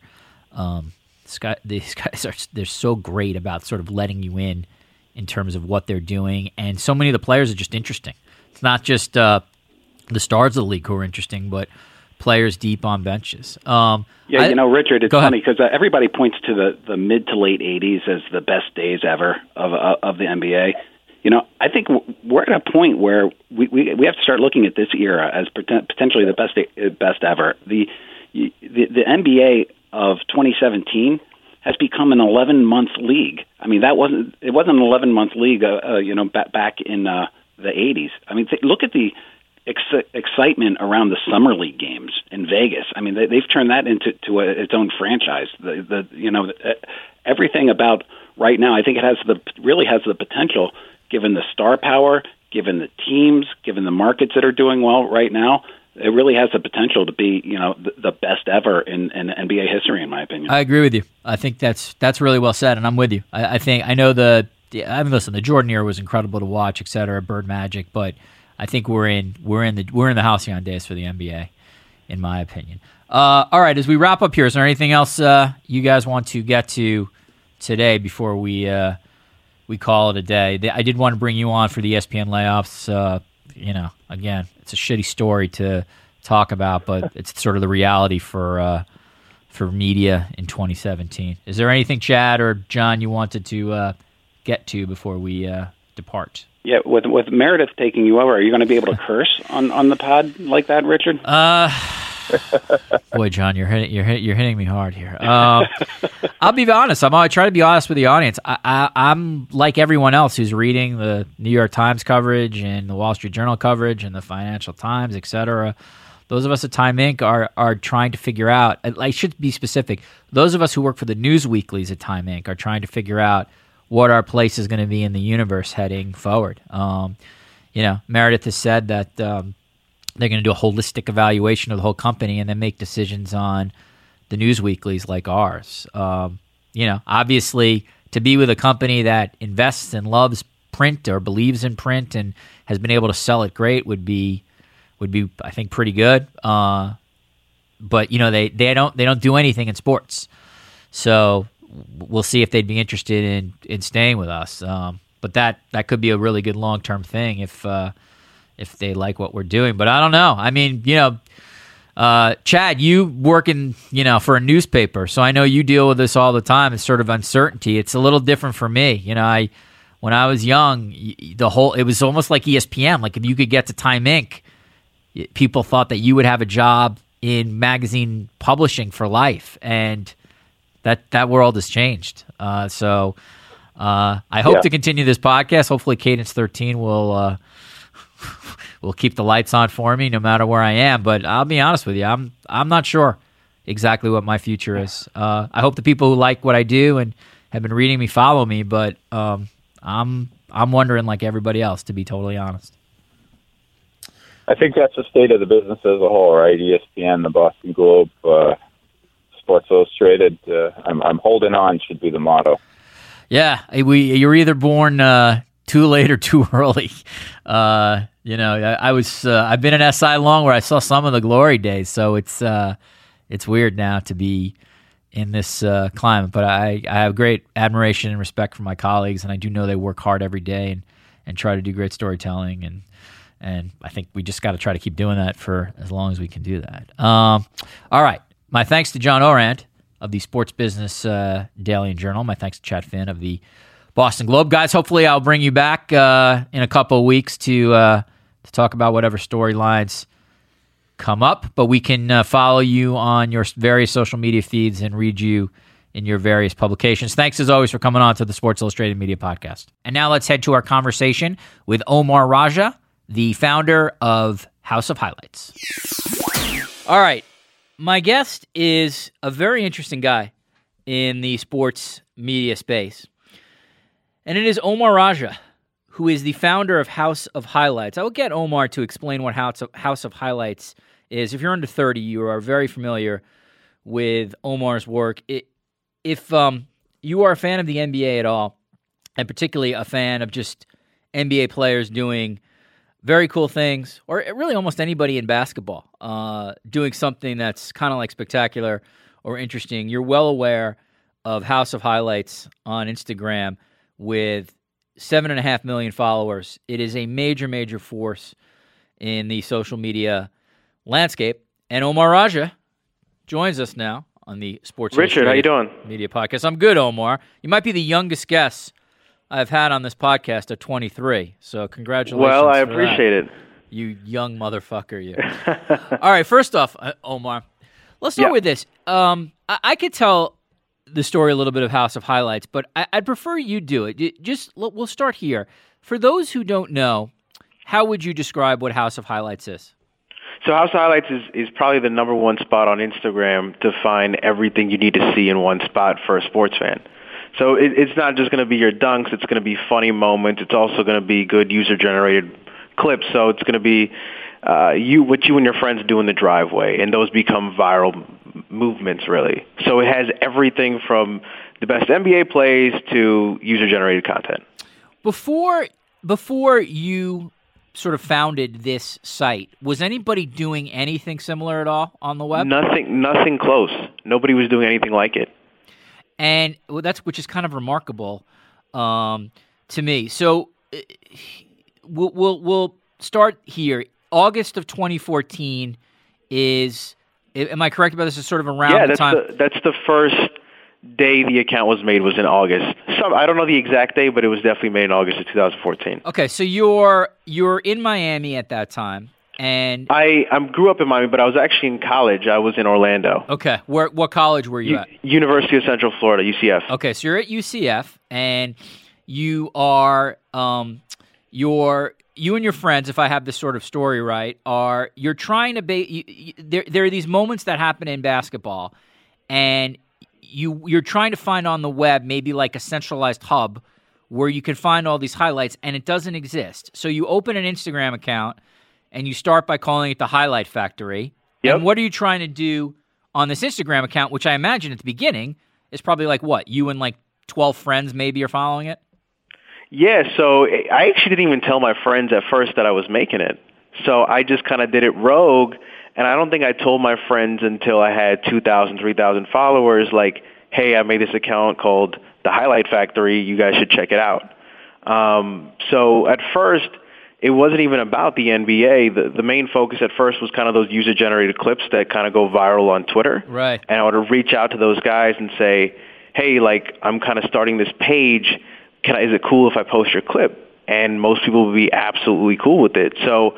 they're so great about sort of letting you in terms of what they're doing, and so many of the players are just interesting. It's not just the stars of the league who are interesting, but players deep on benches. Richard, it's funny because everybody points to the mid to late 80s as the best days ever of the NBA. I think we're at a point where we have to start looking at this era as potentially the best ever. The NBA of 2017 has become an 11-month league. I mean, it wasn't an 11-month league, back in the 80s. I mean, look at the excitement around the summer league games in Vegas. I mean, they've turned that into its own franchise. Everything about right now, I think it really has the potential, given the star power, given the teams, given the markets that are doing well right now. It really has the potential to be, the best ever in NBA history, in my opinion. I agree with you. I think that's really well said, and I'm with you. The Jordan era was incredible to watch, et cetera, Bird Magic, but I think we're in the halcyon days for the NBA, in my opinion. All right, as we wrap up here, is there anything else you guys want to get to today before we call it a day? I did want to bring you on for the ESPN layoffs. Again, it's a shitty story to talk about, but it's sort of the reality for media in 2017. Is there anything, Chad or John, you wanted to get to before we depart? Yeah, with Meredith taking you over, are you going to be able to curse on the pod like that, Richard? Boy, John, you're hitting me hard here. I'll be honest. I try to be honest with the audience. I'm like everyone else who's reading the New York Times coverage and the Wall Street Journal coverage and the Financial Times, etc. Those of us at Time Inc. are trying to figure out. I should be specific. Those of us who work for the news weeklies at Time Inc. are trying to figure out what our place is going to be in the universe heading forward. Meredith has said that they're going to do a holistic evaluation of the whole company and then make decisions on the news weeklies like ours. Obviously, to be with a company that invests and loves print or believes in print and has been able to sell it great would be I think pretty good. But they don't do anything in sports, so we'll see if they'd be interested in staying with us. But that could be a really good long-term thing if they like what we're doing. But I don't know. I mean, Chad, you working, for a newspaper, so I know you deal with this all the time. It's sort of uncertainty. It's a little different for me. When I was young, it was almost like ESPN. Like if you could get to Time Inc., people thought that you would have a job in magazine publishing for life, and that world has changed. So I hope to continue this podcast. Hopefully, Cadence 13 will keep the lights on for me no matter where I am. But I'll be honest with you, I'm not sure exactly what my future is. I hope the people who like what I do and have been reading me follow me, but I'm wondering like everybody else, to be totally honest. I think that's the state of the business as a whole, right? ESPN, the Boston Globe, Sports Illustrated. I'm holding on should be the motto. Yeah, you're either born too late or too early. I've been in SI long where I saw some of the glory days, so it's weird now to be in this climate. But I have great admiration and respect for my colleagues, and I do know they work hard every day and try to do great storytelling, and I think we just got to try to keep doing that for as long as we can do that. All right. My thanks to John Ourand of the Sports Business Daily and Journal. My thanks to Chad Finn of the Boston Globe. Guys, hopefully I'll bring you back in a couple of weeks to talk about whatever storylines come up. But we can follow you on your various social media feeds and read you in your various publications. Thanks, as always, for coming on to the Sports Illustrated Media Podcast. And now let's head to our conversation with Omar Raja, the founder of House of Highlights. All right. My guest is a very interesting guy in the sports media space. And it is Omar Raja, who is the founder of House of Highlights. I will get Omar to explain what House of Highlights is. If you're under 30, you are very familiar with Omar's work. If you are a fan of the NBA at all, and particularly a fan of just NBA players doing very cool things, or really almost anybody in basketball doing something that's kind of like spectacular or interesting, you're well aware of House of Highlights on Instagram with 7.5 million followers. It is a major, major force in the social media landscape. And Omar Raja joins us now on the Sports Richard, how you doing? Media Podcast. I'm good, Omar. You might be the youngest guest I've had on this podcast at 23, so congratulations. Well, I appreciate it. You young motherfucker, you. All right, first off, Omar, let's start with this. I could tell the story a little bit of House of Highlights, but I'd prefer you do it. We'll start here. For those who don't know, how would you describe what House of Highlights is? So House of Highlights is probably the number one spot on Instagram to find everything you need to see in one spot for a sports fan. So it's not just going to be your dunks. It's going to be funny moments. It's also going to be good user-generated clips. So it's going to be what you and your friends do in the driveway, and those become viral movements, really. So it has everything from the best NBA plays to user-generated content. Before you sort of founded this site, was anybody doing anything similar at all on the web? Nothing close. Nobody was doing anything like it. And which is kind of remarkable to me. So we'll start here. August of 2014 is. Am I correct about this? Is sort of around the time. That's the first day the account was made was in August. I don't know the exact day, but it was definitely made in August of 2014. Okay, so you're in Miami at that time. And I grew up in Miami, but I was actually in college. I was in Orlando. Okay. What college were you at? University of Central Florida, UCF. Okay, so you're at UCF, and you are you and your friends, if I have this sort of story right, you're trying to there are these moments that happen in basketball, and you're trying to find on the web maybe like a centralized hub where you can find all these highlights, and it doesn't exist. So you open an Instagram account, and you start by calling it the Highlight Factory. Yep. And what are you trying to do on this Instagram account, which I imagine at the beginning is probably like what? You and like 12 friends maybe are following it? Yeah, so I actually didn't even tell my friends at first that I was making it. So I just kind of did it rogue, and I don't think I told my friends until I had 2,000, 3,000 followers, like, hey, I made this account called The Highlight Factory. You guys should check it out. So at first, it wasn't even about the NBA. The main focus at first was kind of those user-generated clips that kind of go viral on Twitter. Right. And I would reach out to those guys and say, hey, like, I'm kind of starting this page. Is it cool if I post your clip? And most people would be absolutely cool with it. So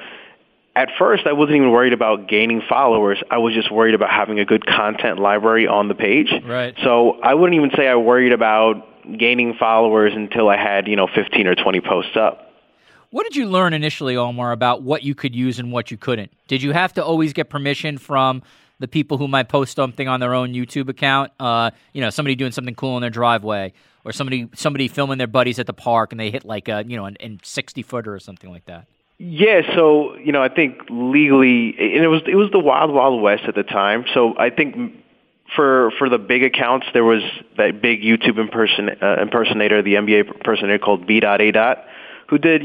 at first, I wasn't even worried about gaining followers. I was just worried about having a good content library on the page. Right. So I wouldn't even say I worried about gaining followers until I had, 15 or 20 posts up. What did you learn initially, Omar, about what you could use and what you couldn't? Did you have to always get permission from the people who might post something on their own YouTube account? Somebody doing something cool in their driveway, or somebody filming their buddies at the park and they hit like an 60-footer or something like that. Yeah, so I think legally, and it was the Wild Wild West at the time. So I think for the big accounts, there was that big YouTube impersonator, the NBA impersonator called B.A. who did,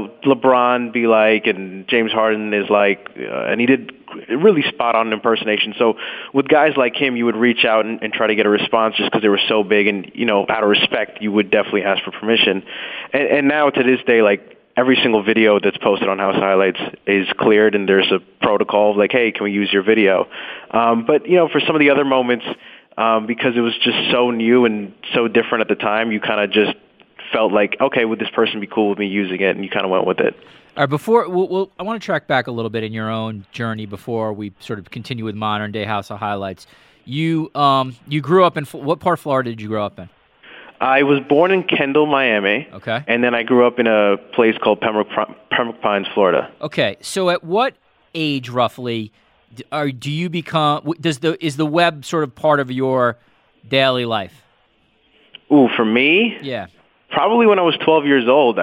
LeBron be like, and James Harden is like, and he did really spot-on impersonation. So with guys like him, you would reach out and try to get a response just because they were so big, and, out of respect, you would definitely ask for permission. And now to this day, like, every single video that's posted on House Highlights is cleared, and there's a protocol of like, hey, can we use your video? But, for some of the other moments, because it was just so new and so different at the time, you kind of just felt like, okay, would this person be cool with me using it? And you kind of went with it. All right, before I want to track back a little bit in your own journey before we sort of continue with modern day House of Highlights. You grew up in what part of Florida did you grow up in? I was born in Kendall, Miami. Okay. And then I grew up in a place called Pembroke Pines, Florida. Okay. So at what age roughly do you become? Is the web sort of part of your daily life? Ooh, for me? Yeah. Probably when I was 12 years old.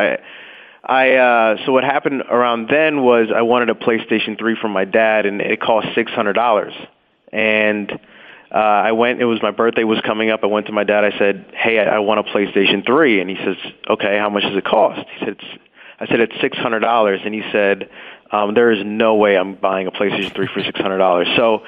So what happened around then was I wanted a PlayStation 3 from my dad, and it cost $600. And I went. It was my birthday was coming up. I went to my dad. I said, "Hey, I want a PlayStation 3." And he says, "Okay, how much does it cost?" I said it's $600. And he said, "There is no way I'm buying a PlayStation 3 for $600." So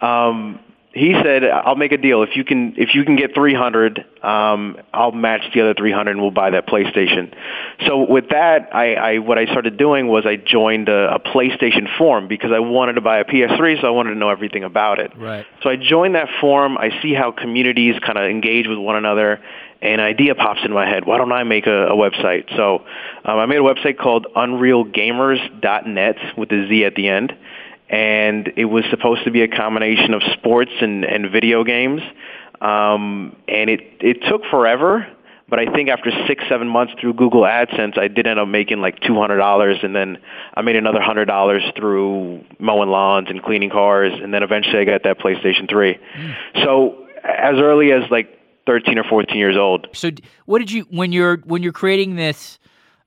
he said, "I'll make a deal. If you can get 300, I'll match the other 300, and we'll buy that PlayStation." So with that, what I started doing was I joined a PlayStation forum because I wanted to buy a PS3, so I wanted to know everything about it. Right. So I joined that forum. I see how communities kind of engage with one another, and an idea pops in my head. Why don't I make a website? So I made a website called UnrealGamers.net with a Z at the end. And it was supposed to be a combination of sports and video games. And it took forever, but I think after 6-7 months through Google AdSense, I did end up making like $200, and then I made another $100 through mowing lawns and cleaning cars, and then eventually I got that PlayStation 3. So as early as like 13 or 14 years old. So what did you, when you're creating this,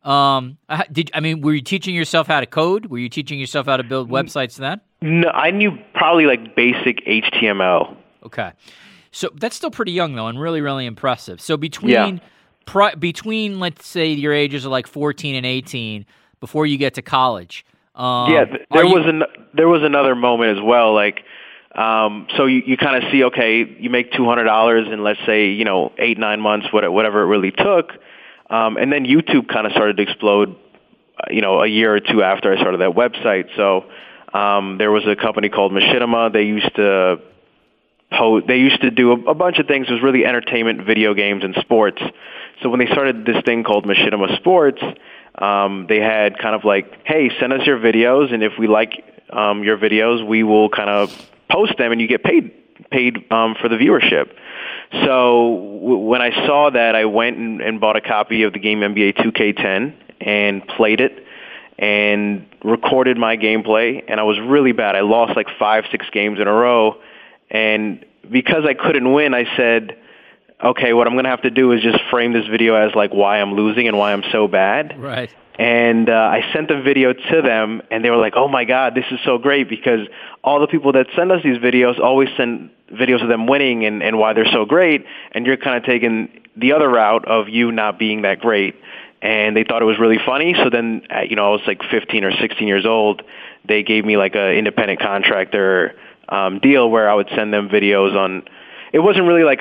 were you teaching yourself how to code? Were you teaching yourself how to build websites then? No, I knew probably like basic HTML. Okay. So that's still pretty young though, and really, really impressive. So between let's say your ages of like 14 and 18, before you get to college. There was another moment as well. Like, so you kind of see, okay, you make $200 in, let's say, 8-9 months, whatever it really took. And then YouTube kind of started to explode, a year or two after I started that website. So there was a company called Machinima. They used to do a bunch of things. It was really entertainment, video games, and sports. So when they started this thing called Machinima Sports, they had kind of like, hey, send us your videos, and if we like your videos, we will kind of post them, and you get paid for the viewership. So when I saw that, I went and bought a copy of the game NBA 2K10 and played it and recorded my gameplay, and I was really bad. I lost like 5-6 games in a row, and because I couldn't win, I said, okay, what I'm going to have to do is just frame this video as like why I'm losing and why I'm so bad. Right. And I sent the video to them, and they were like, oh, my God, this is so great, because all the people that send us these videos always send videos of them winning and why they're so great, and you're kind of taking the other route of you not being that great. And they thought it was really funny. So then, I was like 15 or 16 years old. They gave me like an independent contractor deal where I would send them videos on. It wasn't really like a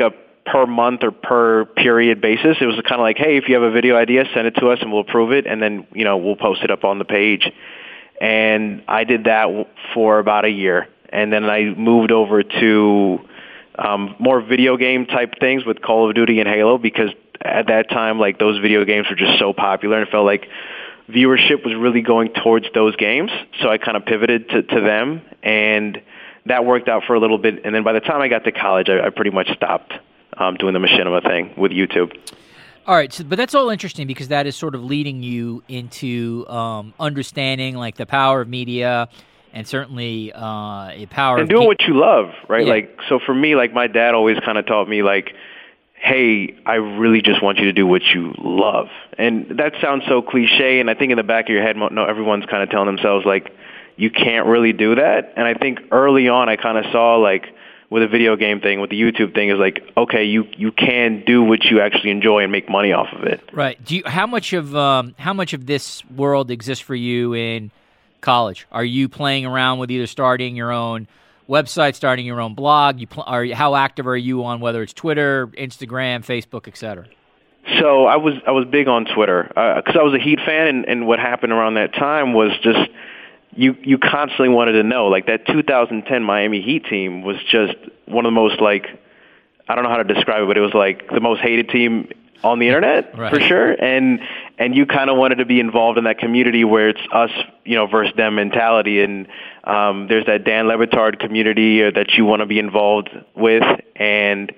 per month or per period basis. It was kind of like, hey, if you have a video idea, send it to us and we'll approve it, and then we'll post it up on the page. And I did that for about a year, and then I moved over to more video game type things with Call of Duty and Halo, because at that time, like, those video games were just so popular, and it felt like viewership was really going towards those games. So I kind of pivoted to them, and that worked out for a little bit. And then by the time I got to college, I pretty much stopped doing the machinima thing with YouTube. All right, but that's all interesting, because that is sort of leading you into understanding, like, the power of media, and certainly a power and of doing what you love, right? Yeah. Like, so for me, like, my dad always kind of taught me, like, hey, I really just want you to do what you love. And that sounds so cliche, and I think in the back of your head, no, everyone's kind of telling themselves, like, you can't really do that. And I think early on I kind of saw, like, with the video game thing, with the YouTube thing, is like, okay, you can do what you actually enjoy and make money off of it. Right. How much of this world exists for you in college? Are you playing around with either starting your own website, starting your own blog? How active are you on, whether it's Twitter, Instagram, Facebook, etc.? So I was big on Twitter because I was a Heat fan, and what happened around that time was just you constantly wanted to know. Like, that 2010 Miami Heat team was just one of the most, like, I don't know how to describe it, but it was like the most hated team on the internet, right, for sure. And you kind of wanted to be involved in that community where it's us, versus them mentality. And there's that Dan Le Batard community that you want to be involved with. And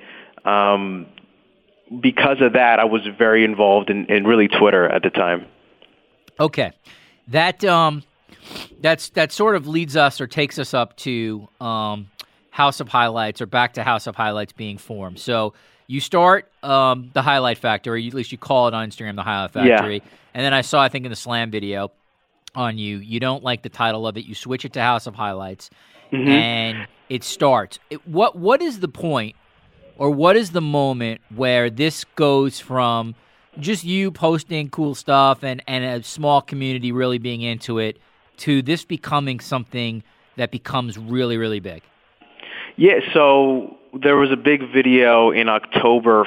because of that, I was very involved in really Twitter at the time. Okay. That sort of leads us or takes us up to House of Highlights, or back to House of Highlights being formed. So you start the Highlight Factory, at least you call it on Instagram, the Highlight Factory. Yeah. And then I saw, I think in the Slam video on you don't like the title of it. You switch it to House of Highlights, and it starts. What is the point, or what is the moment where this goes from just you posting cool stuff and a small community really being into it to this becoming something that becomes really, really big? Yeah, so there was a big video in October,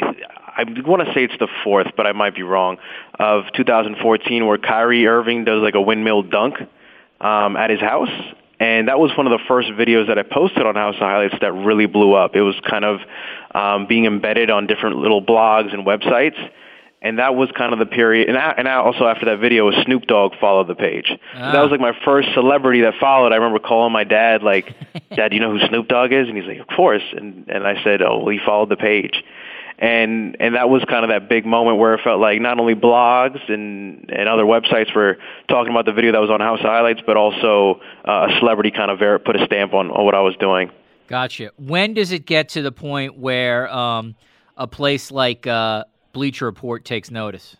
I want to say it's the 4th, but I might be wrong, of 2014, where Kyrie Irving does like a windmill dunk at his house. And that was one of the first videos that I posted on House of Highlights that really blew up. It was kind of being embedded on different little blogs and websites. And that was kind of the period. And I also, after that video, Snoop Dogg followed the page. So that was like my first celebrity that followed. I remember calling my dad, like, Dad, do you know who Snoop Dogg is? And he's like, of course. And I said, oh, well, he followed the page. And that was kind of that big moment where it felt like not only blogs and other websites were talking about the video that was on House of Highlights, but also a celebrity kind of put a stamp on what I was doing. Gotcha. When does it get to the point where a place like Bleacher Report takes notice?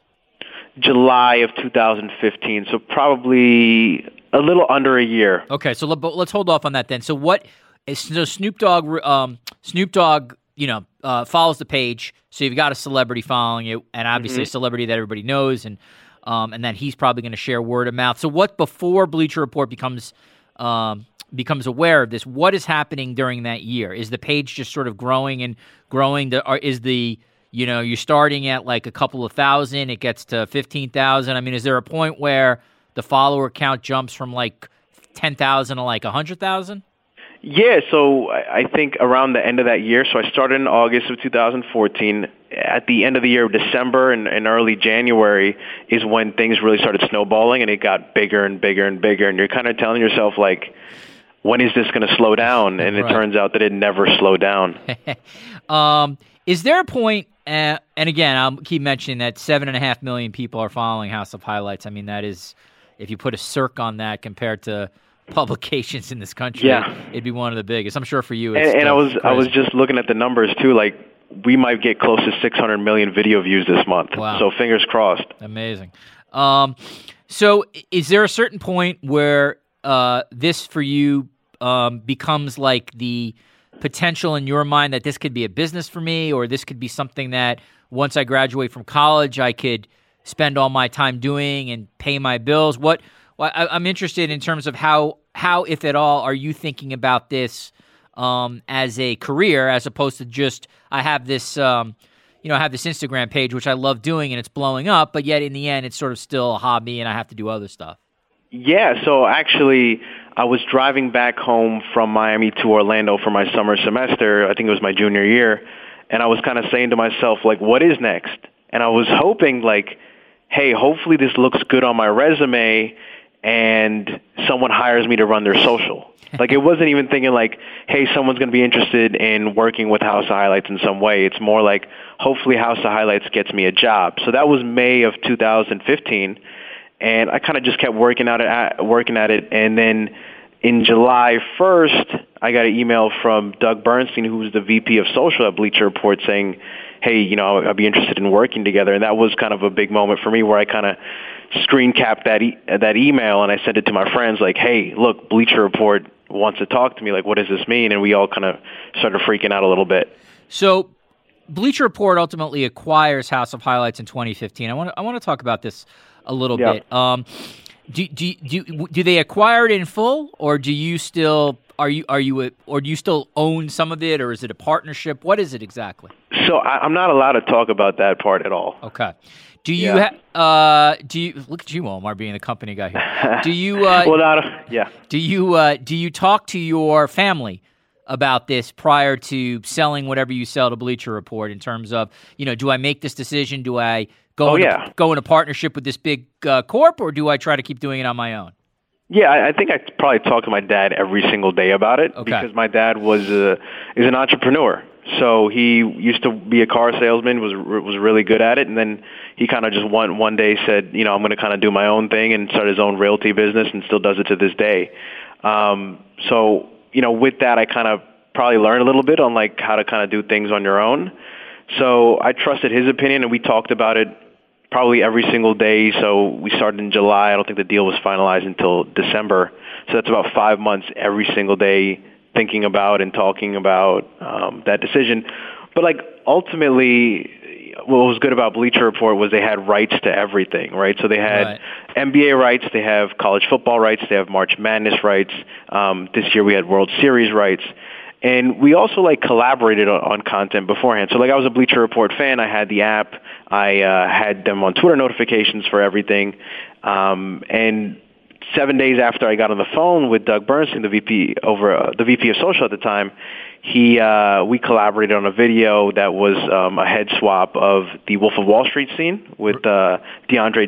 July of 2015, so probably a little under a year. Okay, so let's hold off on that then. So Snoop Dogg? Snoop Dogg, follows the page. So you've got a celebrity following you, and obviously a celebrity that everybody knows, and that he's probably going to share word of mouth. So what, before Bleacher Report becomes aware of this, what is happening during that year? Is the page just sort of growing and growing? You're starting at like a couple of thousand, it gets to 15,000. I mean, is there a point where the follower count jumps from like 10,000 to like 100,000? Yeah, so I think around the end of that year, so I started in August of 2014. At the end of the year, December and early January is when things really started snowballing, and it got bigger and bigger and bigger, and you're kind of telling yourself, like, when is this going to slow down? And it turns out that it never slowed down. Is there a point, and again, I'll keep mentioning that 7.5 million people are following House of Highlights. I mean, that is, if you put a circ on that compared to publications in this country, it'd be one of the biggest. I'm sure for you it's and I was just looking at the numbers too, like we might get close to 600 million video views this month. Wow. So fingers crossed. Amazing. So is there a certain point where this for you becomes like the potential in your mind that this could be a business for me, or this could be something that once I graduate from college I could spend all my time doing and pay my bills? I'm interested in terms of how, if at all, are you thinking about this as a career, as opposed to just I have this I have this Instagram page which I love doing and it's blowing up, but yet in the end it's sort of still a hobby and I have to do other stuff. Yeah, so actually I was driving back home from Miami to Orlando for my summer semester. I think it was my junior year, and I was kind of saying to myself, like, what is next? And I was hoping, like, hey, hopefully this looks good on my resume and someone hires me to run their social. Like, it wasn't even thinking like, hey, someone's going to be interested in working with House of Highlights in some way. It's more like, hopefully House of Highlights gets me a job. So that was May of 2015, and I kind of just kept working at it. And then in July 1st, I got an email from Doug Bernstein, who was the VP of social at Bleacher Report, saying, hey, I'd be interested in working together. And that was kind of a big moment for me where I kind of screen capped that email and I sent it to my friends like, hey, look, Bleacher Report wants to talk to me. Like, what does this mean? And we all kind of started freaking out a little bit. So Bleacher Report ultimately acquires House of Highlights in 2015. I want to talk about this a little bit. Do they acquire it in full, or do you still or do you still own some of it, or is it a partnership? What is it exactly? So I'm not allowed to talk about that part at all. Okay. Do you do you look at you, Omar, being the company guy here? Do you Do you talk to your family about this prior to selling whatever you sell to Bleacher Report in terms of, do I make this decision? Do I go into partnership with this big corp, or do I try to keep doing it on my own? Yeah, I think I probably talk to my dad every single day about it because my dad is an entrepreneur. So he used to be a car salesman, was really good at it, and then he kind of just one day said, I'm going to kind of do my own thing and start his own realty business, and still does it to this day. So with that, I kind of probably learned a little bit on like how to kind of do things on your own. So I trusted his opinion, and we talked about it probably every single day. So we started in July. I don't think the deal was finalized until December. So that's about 5 months every single day thinking about and talking about that decision. But like ultimately, what was good about Bleacher Report was they had rights to everything, right? So they had NBA rights, they have college football rights, they have March Madness rights. This year we had World Series rights. And we also like collaborated on content beforehand. So like I was a Bleacher Report fan. I had the app. I had them on Twitter notifications for everything. And 7 days after I got on the phone with Doug Bernstein, the VP of social at the time, we collaborated on a video that was a head swap of the Wolf of Wall Street scene with DeAndre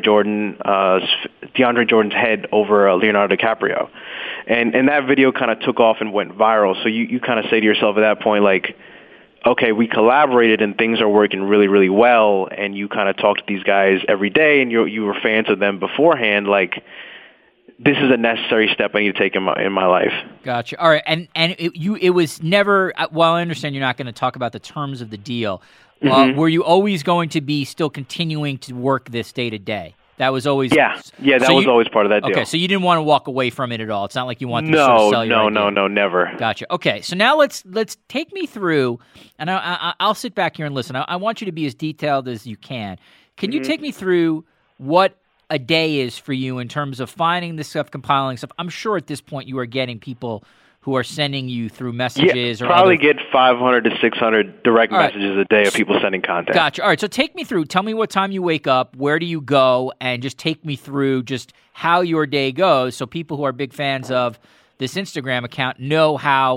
Jordan's head over Leonardo DiCaprio. And that video kind of took off and went viral. So you kind of say to yourself at that point, like, okay, we collaborated and things are working really, really well, and you kind of talk to these guys every day and you were fans of them beforehand, like, this is a necessary step I need to take in my life. Gotcha. All right, and it was never. Well, I understand you're not going to talk about the terms of the deal. Were you always going to be still continuing to work this day to day? That was always that was always part of that deal. Okay, so you didn't want to walk away from it at all. It's not like you want to sort of sell your idea. No, never. Gotcha. Okay, so now let's take me through, and I'll sit back here and listen. I want you to be as detailed as you can. Can you take me through what a day is for you in terms of finding this stuff, compiling stuff? I'm sure at this point you are getting people who are sending you through messages. Yeah, probably get 500 to 600 direct messages a day of people sending content. Gotcha. All right, so take me through. Tell me what time you wake up, where do you go, and just take me through just how your day goes so people who are big fans of this Instagram account know how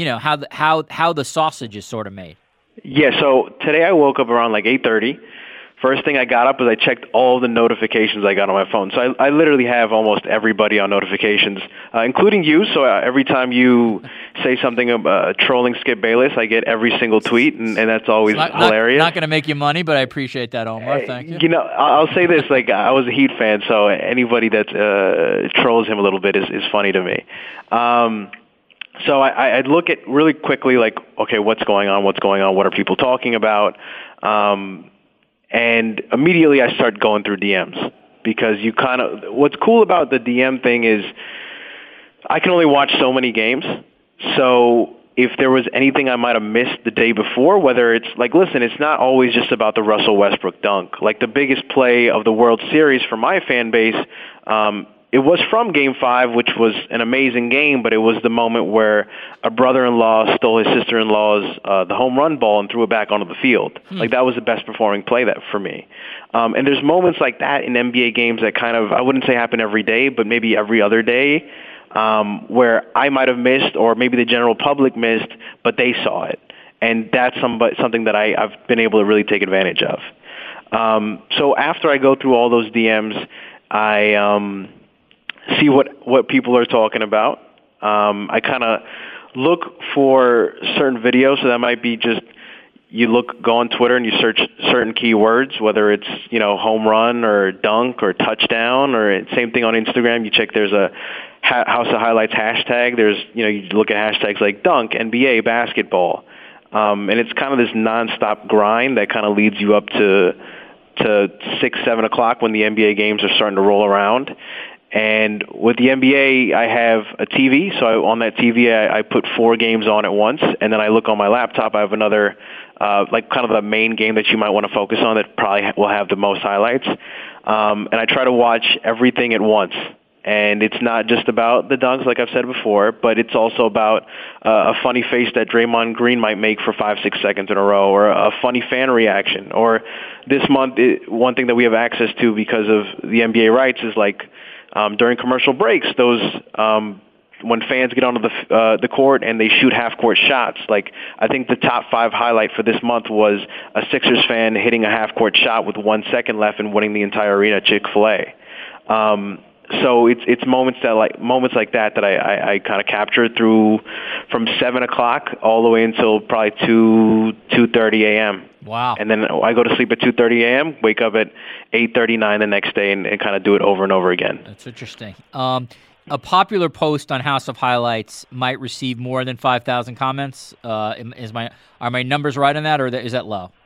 the sausage is sort of made. Yeah, so today I woke up around like 8:30. First thing I got up is I checked all the notifications I got on my phone. So I literally have almost everybody on notifications, including you. So every time you say something about trolling Skip Bayless, I get every single tweet, and that's always hilarious. Not going to make you money, but I appreciate that, Omar. Thank you. I'll say this: like I was a Heat fan, so anybody that trolls him a little bit is funny to me. So I'd look at really quickly, like, okay, what's going on? What are people talking about? And immediately I start going through DMs because what's cool about the DM thing is I can only watch so many games. So if there was anything I might have missed the day before, whether it's like, listen, it's not always just about the Russell Westbrook dunk. Like the biggest play of the World Series for my fan base it was from Game 5, which was an amazing game, but it was the moment where a brother-in-law stole his sister-in-law's the home run ball and threw it back onto the field. Like, that was the best performing play that for me. And there's moments like that in NBA games that kind of, I wouldn't say happen every day, but maybe every other day, where I might have missed, or maybe the general public missed, but they saw it. And that's something that I've been able to really take advantage of. So after I go through all those DMs, I see what people are talking about. I kind of look for certain videos, so that might be just go on Twitter and you search certain keywords, whether it's home run or dunk or touchdown, or same thing on Instagram. You check there's a House of Highlights hashtag. There's you look at hashtags like dunk, NBA, basketball, and it's kind of this nonstop grind that kind of leads you up to 6, 7 o'clock when the NBA games are starting to roll around. And with the NBA, I have a TV, so on that TV, I put 4 games on at once, and then I look on my laptop. I have another, kind of the main game that you might want to focus on that probably will have the most highlights. And I try to watch everything at once. And it's not just about the dunks, like I've said before, but it's also about a funny face that Draymond Green might make for 5-6 seconds in a row, or a funny fan reaction. Or this month, one thing that we have access to because of the NBA rights is during commercial breaks, those when fans get onto the court and they shoot half-court shots. I think the top 5 highlight for this month was a Sixers fan hitting a half-court shot with 1 second left and winning the entire arena at Chick-fil-A. So it's moments like that I kind of capture through from 7 o'clock all the way until probably 2:30 a.m. Wow. And then I go to sleep at 2:30 a.m., wake up at 8:39 the next day, and kind of do it over and over again. That's interesting. A popular post on House of Highlights might receive more than 5,000 comments. Are my numbers right on that, or is that low?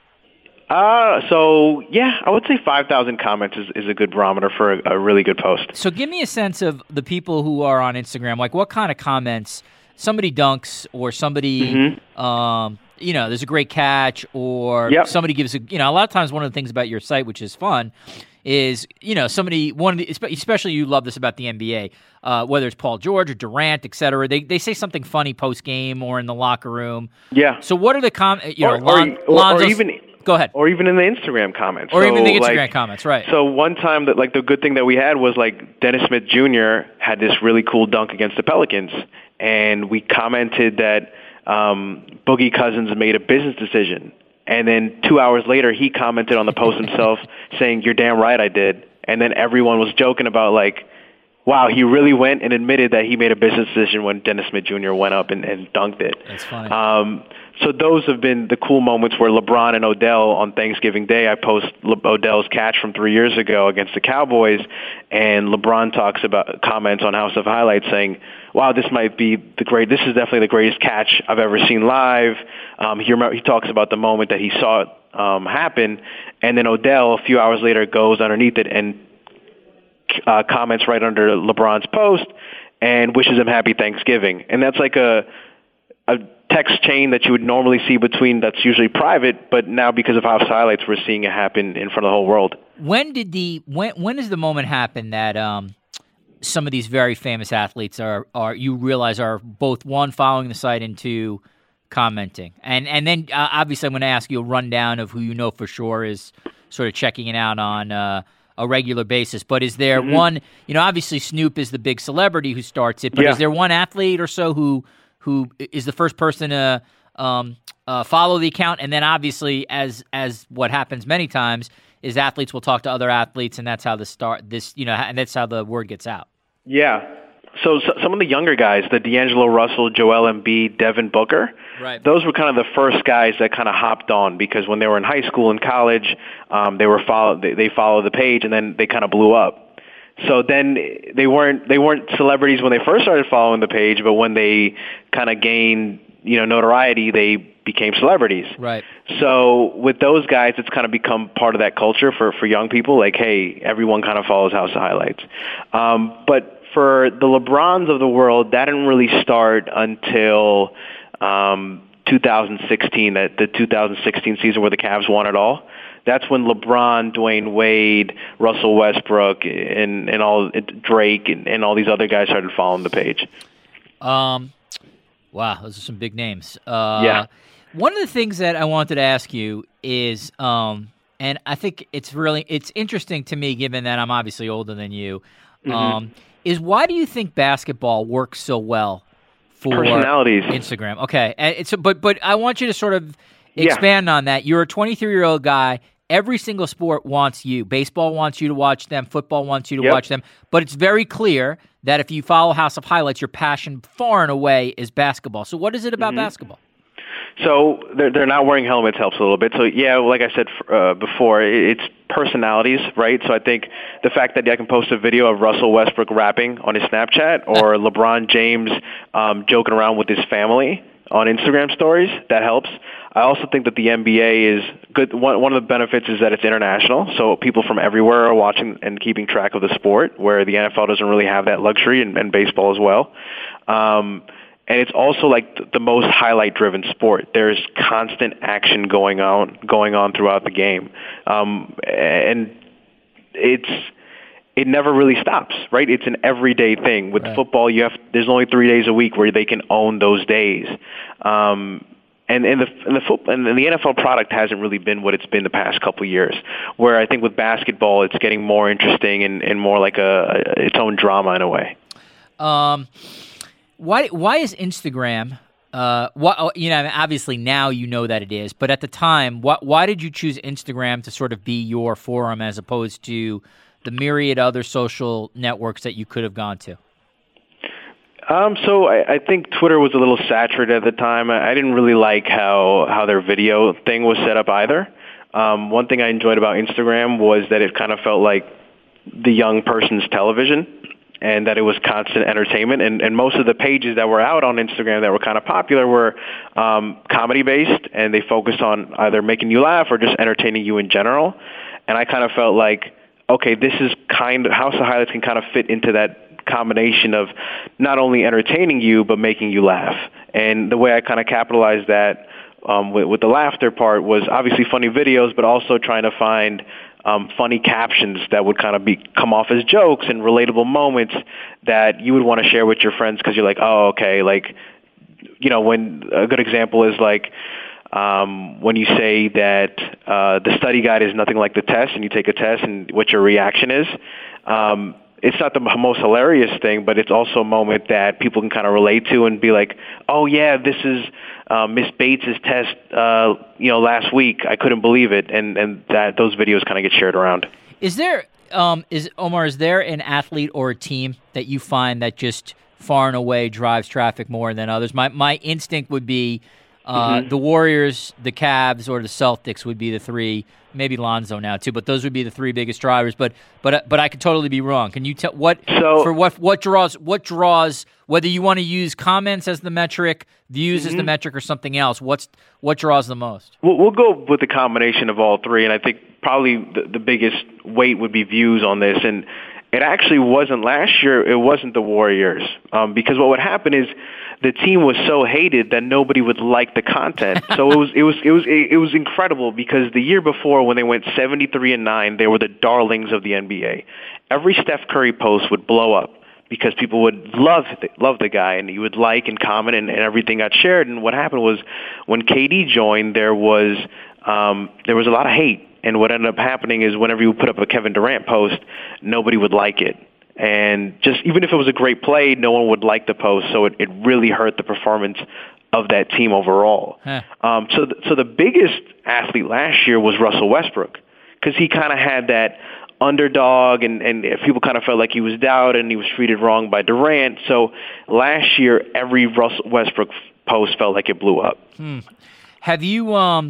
So yeah, I would say 5,000 comments is a good barometer for a really good post. So give me a sense of the people who are on Instagram. What kind of comments? Somebody dunks, or somebody, there's a great catch, or somebody gives a lot of times one of the things about your site, which is fun, is somebody especially you love this about the NBA, whether it's Paul George or Durant, et cetera. They say something funny post game or in the locker room. Yeah. So what are the comments? Or even. Go ahead. Or even in the Instagram comments. Or even the Instagram comments, right. So one time that the good thing that we had was Dennis Smith Jr. had this really cool dunk against the Pelicans, and we commented that Boogie Cousins made a business decision. And then 2 hours later, he commented on the post himself saying, "You're damn right I did." And then everyone was joking about wow, he really went and admitted that he made a business decision when Dennis Smith Jr. went up and dunked it. That's funny. So those have been the cool moments where LeBron and Odell on Thanksgiving Day, I post Odell's catch from 3 years ago against the Cowboys, and LeBron comments on House of Highlights saying, "Wow, this is definitely the greatest catch I've ever seen live." He talks about the moment that he saw it happen, and then Odell a few hours later goes underneath it and comments right under LeBron's post and wishes him happy Thanksgiving. And that's a text chain that you would normally see that's usually private, but now because of House Highlights, we're seeing it happen in front of the whole world. When does the moment happen that some of these very famous athletes are you realize are both, one, following the site, and two, commenting? And then obviously I'm going to ask you a rundown of who you know for sure is sort of checking it out on a regular basis. But is there one, obviously Snoop is the big celebrity who starts it, but is there one athlete or so who is the first person to follow the account? And then obviously, as what happens many times, is athletes will talk to other athletes, and that's how and that's how the word gets out. Yeah. So some of the younger guys, the D'Angelo Russell, Joel Embiid, Devin Booker, right, those were kind of the first guys that kind of hopped on, because when they were in high school and college, they followed the page, and then they kind of blew up. So then they weren't celebrities when they first started following the page, but when they kind of gained notoriety, they became celebrities. Right. So with those guys, it's kind of become part of that culture for young people. Hey, everyone kind of follows House of Highlights. But for the LeBrons of the world, that didn't really start until 2016, the 2016 season where the Cavs won it all. that's when LeBron, Dwayne Wade, Russell Westbrook, and all Drake and all these other guys started following the page. Wow, those are some big names. Yeah. One of the things that I wanted to ask you is, and I think it's interesting to me, given that I'm obviously older than you, is why do you think basketball works so well for personalities? Instagram? Okay, and but I want you to sort of expand on that. You're a 23-year-old guy. Every single sport wants you. Baseball wants you to watch them. Football wants you to watch them. But it's very clear that if you follow House of Highlights, your passion far and away is basketball. So what is it about basketball? So they're not wearing helmets helps a little bit. So yeah, like I said before, it's personalities, right? So I think the fact that I can post a video of Russell Westbrook rapping on his Snapchat or LeBron James joking around with his family on Instagram stories, that helps. I also think that the NBA is good. One of the benefits is that it's international, so people from everywhere are watching and keeping track of the sport, where the NFL doesn't really have that luxury, and baseball as well. And it's also like the most highlight-driven sport. There's constant action going on throughout the game, and it never really stops, right? It's an everyday thing. With football, there's only 3 days a week where they can own those days. And the NFL product hasn't really been what it's been the past couple of years. Where I think with basketball, it's getting more interesting and more like its own drama in a way. Why is Instagram? Obviously now you know that it is, but at the time, why did you choose Instagram to sort of be your forum as opposed to the myriad other social networks that you could have gone to? So I think Twitter was a little saturated at the time. I didn't really like how their video thing was set up either. One thing I enjoyed about Instagram was that it kind of felt like the young person's television, and that it was constant entertainment. And most of the pages that were out on Instagram that were kind of popular were comedy-based, and they focused on either making you laugh or just entertaining you in general. And I kind of felt like, okay, this is House of Highlights can kind of fit into that combination of not only entertaining you but making you laugh. And the way I kind of capitalized that with the laughter part was obviously funny videos, but also trying to find funny captions that would kind of come off as jokes and relatable moments that you would want to share with your friends because you're like, oh, okay, like, when a good example is like when you say that the study guide is nothing like the test, and you take a test and what your reaction is. It's not the most hilarious thing, but it's also a moment that people can kind of relate to and be like, oh, yeah, this is Miss Bates' test, last week. I couldn't believe it. And that those videos kind of get shared around. Is there an athlete or a team that you find that just far and away drives traffic more than others? My instinct would be the Warriors, the Cavs, or the Celtics would be the three. Maybe Lonzo now too, but those would be the three biggest drivers. But I could totally be wrong. Can you tell what draws? Whether you want to use comments as the metric, views as the metric, or something else, what draws the most? We'll go with the combination of all three, and I think probably the biggest weight would be views on this. And it actually wasn't last year. It wasn't the Warriors, because what would happen is the team was so hated that nobody would like the content. So it was incredible because the year before, when they went 73-9, they were the darlings of the NBA. Every Steph Curry post would blow up because people would love the guy, and you would like and comment, and everything got shared. And what happened was when KD joined, there was a lot of hate. And what ended up happening is whenever you put up a Kevin Durant post, nobody would like it. And just even if it was a great play, no one would like the post. So it really hurt the performance of that team overall. So the biggest athlete last year was Russell Westbrook, because he kind of had that underdog, and people kind of felt like he was doubted and he was treated wrong by Durant. So last year, every Russell Westbrook post felt like it blew up. Have you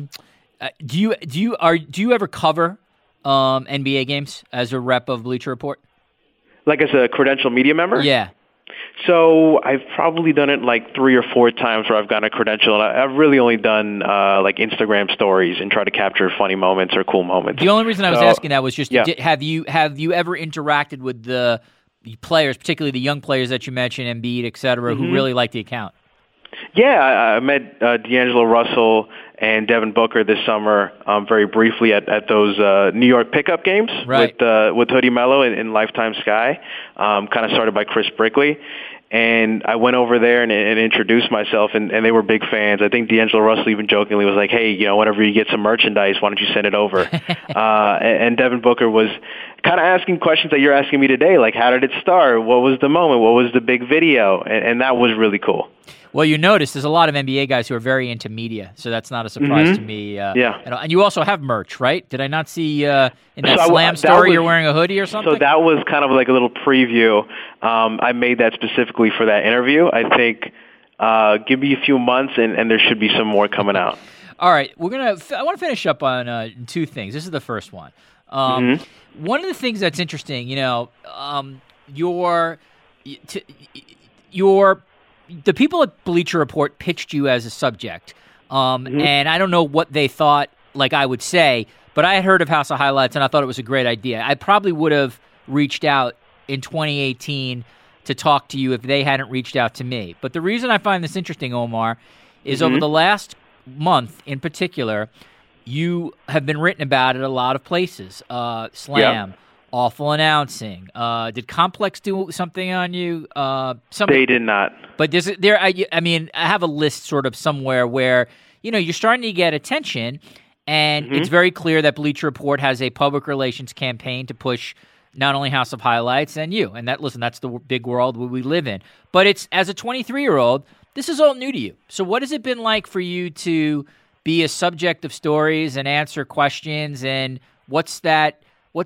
do you ever cover NBA games as a rep of Bleacher Report? Like as a credential media member? Yeah. So I've probably done it like 3 or 4 times where I've gotten a credential, and I've really only done like Instagram stories and try to capture funny moments or cool moments. The only reason I was asking that was just, have you ever interacted with the players, particularly the young players that you mentioned, Embiid, et cetera, who really like the account? Yeah, I met D'Angelo Russell and Devin Booker this summer very briefly at those New York pickup games with Hoodie Mello in Lifetime Sky, kind of started by Chris Brickley. And I went over there and introduced myself, and they were big fans. I think D'Angelo Russell even jokingly was like, hey, whenever you get some merchandise, why don't you send it over? And Devin Booker was kind of asking questions that you're asking me today, like how did it start? What was the moment? What was the big video? And that was really cool. Well, you notice there's a lot of NBA guys who are very into media, so that's not a surprise to me. Yeah. And you also have merch, right? Did I not see in that Slam story you're wearing a hoodie or something? So that was kind of like a little preview. I made that specifically for that interview. I think give me a few months, and there should be some more coming out. All right. I want to finish up on two things. This is the first one. One of the things that's interesting, the people at Bleacher Report pitched you as a subject, and I don't know what they thought, like I would say, but I had heard of House of Highlights, and I thought it was a great idea. I probably would have reached out in 2018 to talk to you if they hadn't reached out to me. But the reason I find this interesting, Omar, is over the last month in particular, you have been written about at a lot of places. Slam. Yep. Awful announcing. Did Complex do something on you? They did not. But I have a list sort of somewhere where, you're starting to get attention, and it's very clear that Bleacher Report has a public relations campaign to push not only House of Highlights and you. And that's the big world we live in. But it's, as a 23-year-old, this is all new to you. So what has it been like for you to be a subject of stories and answer questions, and what's that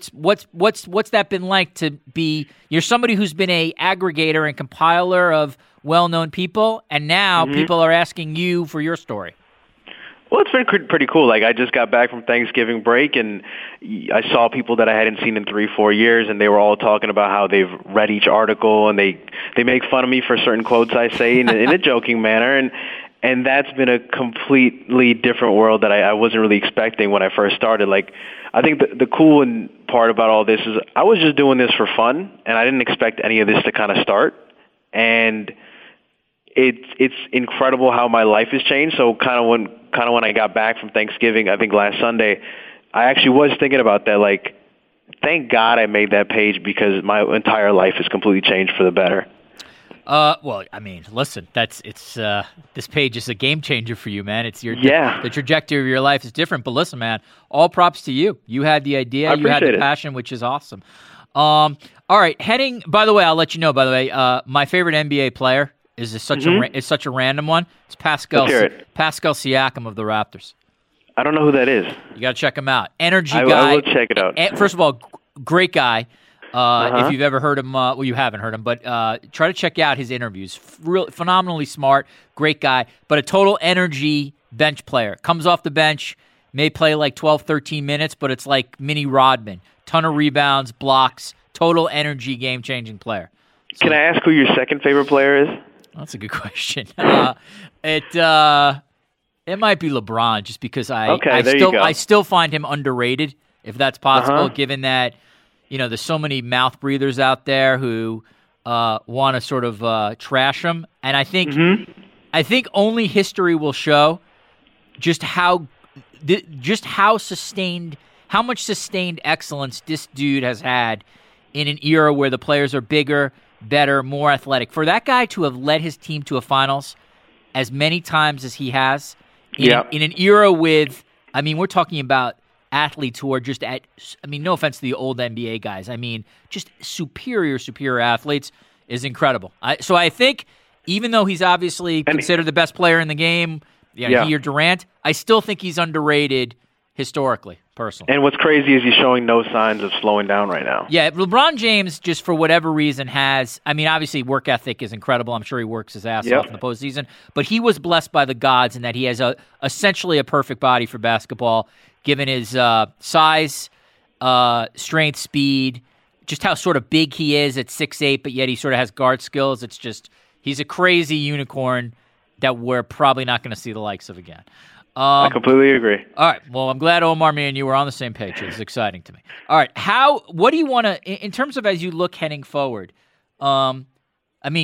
been like to be? You're somebody who's been a aggregator and compiler of well-known people, and now people are asking you for your story. Well, it's been pretty cool. Like, I just got back from Thanksgiving break, and I saw people that I hadn't seen in 3-4 years, and they were all talking about how they've read each article, and they make fun of me for certain quotes I say in a joking manner, and that's been a completely different world that I wasn't really expecting when I first started. Like, I think the cool part about all this is I was just doing this for fun, and I didn't expect any of this to kind of start. And it's incredible how my life has changed. So kind of when I got back from Thanksgiving, I think last Sunday, I actually was thinking about that. Like, thank God I made that page, because my entire life has completely changed for the better. Well, I mean, listen, this page is a game changer for you, man. It's the trajectory of your life is different. But listen, man, all props to you. You had the idea, you had the passion, which is awesome. All right, by the way, I'll let you know. By the way, my favorite NBA player is such a random one. It's Pascal Siakam of the Raptors. I don't know who that is. You got to check him out. Energy guy. I will check it out. First of all, great guy. If you've ever heard him, well, you haven't heard him, but try to check out his interviews. Phenomenally smart, great guy, but a total energy bench player. Comes off the bench, may play like 12, 13 minutes, but it's like mini Rodman. Ton of rebounds, blocks, total energy, game-changing player. So, can I ask who your second favorite player is? That's a good question. It might be LeBron, just because I still find him underrated, if that's possible, given that there's so many mouth breathers out there who want to sort of trash him, and I think only history will show just how much sustained excellence this dude has had in an era where the players are bigger, better, more athletic. For that guy to have led his team to a finals as many times as he has in an era with, we're talking about athletes who are just no offense to the old NBA guys, just superior athletes, is incredible. So I think, even though he's obviously considered the best player in the game, he or Durant, I still think he's underrated historically, personally. And what's crazy is he's showing no signs of slowing down right now. Yeah, LeBron James, just for whatever reason, has, obviously work ethic is incredible. I'm sure he works his ass off in the postseason, but he was blessed by the gods in that he has essentially a perfect body for basketball, given his size, strength, speed, just how sort of big he is at 6'8", but yet he sort of has guard skills. It's just, he's a crazy unicorn that we're probably not going to see the likes of again. I completely agree. All right. Well, I'm glad, Omar, me and you were on the same page. It's exciting to me. All right. What do you want to, in terms of as you look heading forward,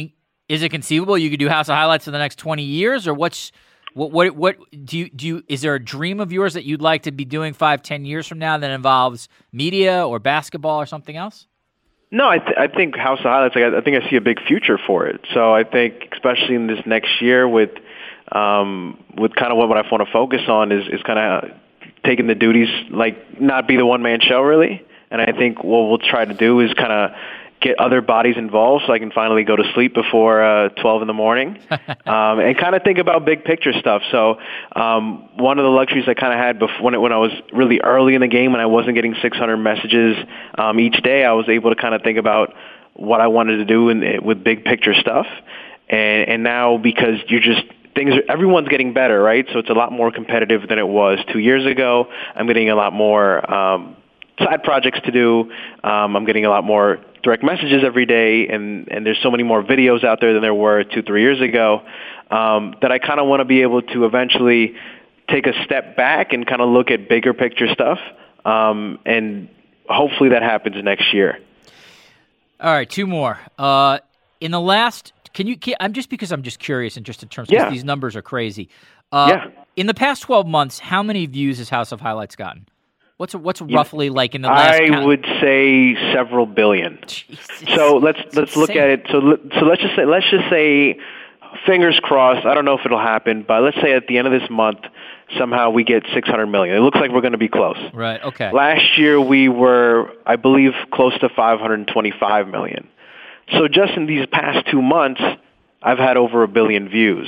Is it conceivable you could do House of Highlights for the next 20 years, or what do you is there a dream of yours that you'd like to be doing 5-10 years from now that involves media or basketball or something else? No, I think House of Highlights, I think I see a big future for it. So I think, especially in this next year with kind of what I want to focus on is kind of taking the duties, like not be the one-man show, really. And I think what we'll try to do is kind of get other bodies involved so I can finally go to sleep before 12 in the morning and kind of think about big picture stuff. So one of the luxuries I kind of had before, when I was really early in the game and I wasn't getting 600 messages each day, I was able to kind of think about what I wanted to do with big picture stuff. And now, because everyone's getting better, right? So it's a lot more competitive than it was 2 years ago. I'm getting a lot more side projects to do. I'm getting a lot more direct messages every day, and there's so many more videos out there than there were 2-3 years ago, that I kind of want to be able to eventually take a step back and kind of look at bigger picture stuff, and hopefully that happens next year. All right, two more. In the last, I'm just curious, and just in terms of these numbers are crazy. In the past 12 months, how many views has House of Highlights gotten? What's roughly like in the last? I would say several billion. Jesus. So let's look at it. So let's just say, fingers crossed. I don't know if it'll happen, but let's say at the end of this month, somehow we get 600 million. It looks like we're going to be close. Right. Okay. Last year we were, I believe, close to 525 million. So just in these past 2 months, I've had over 1 billion views.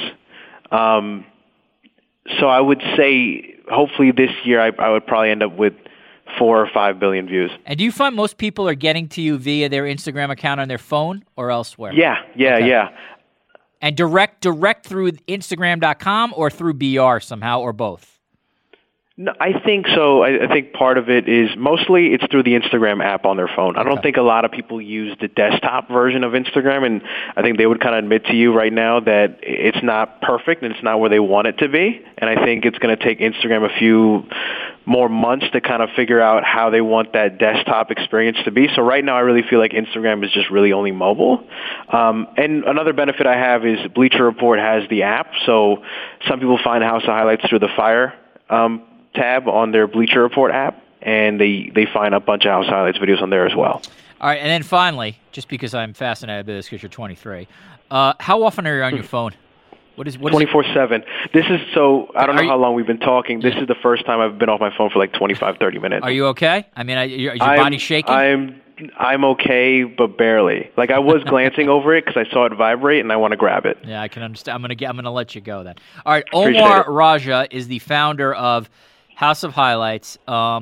So I would say, hopefully this year, I would probably end up with 4 or 5 billion views. And do you find most people are getting to you via their Instagram account on their phone or elsewhere? Yeah. And direct through Instagram.com or through BR somehow, or both? No, I think so. I think part of it is mostly it's through the Instagram app on their phone. I don't think a lot of people use the desktop version of Instagram, and I think they would kind of admit to you right now that it's not perfect and it's not where they want it to be. And I think it's going to take Instagram a few more months to kind of figure out how they want that desktop experience to be. So right now I really feel like Instagram is just really only mobile. And another benefit I have is Bleacher Report has the app. So some people find House of Highlights through the Fire tab on their Bleacher Report app, and they find a bunch of House Highlights videos on there as well. All right, and then finally, just because I'm fascinated by this because you're 23, how often are you on your phone? What is 24/7. This is I don't know how long we've been talking. This is the first time I've been off my phone for like 25-30 minutes. Are you okay? I mean, is your body shaking? I'm okay, but barely. Like, I was glancing over it because I saw it vibrate, and I want to grab it. Yeah, I can understand. I'm gonna let you go then. All right, Omar Raja is the founder of House of Highlights.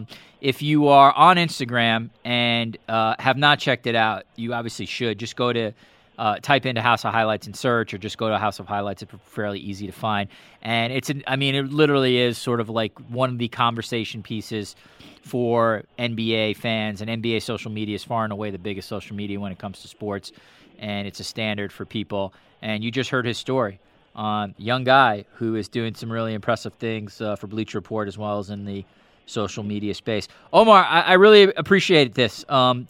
If you are on Instagram and have not checked it out, you obviously should. Just go to type into House of Highlights in search, or just go to House of Highlights. It's fairly easy to find. And it literally is sort of like one of the conversation pieces for NBA fans. And NBA social media is far and away the biggest social media when it comes to sports. And it's a standard for people. And you just heard his story. Young guy who is doing some really impressive things for Bleacher Report as well as in the social media space. Omar, I really appreciate this.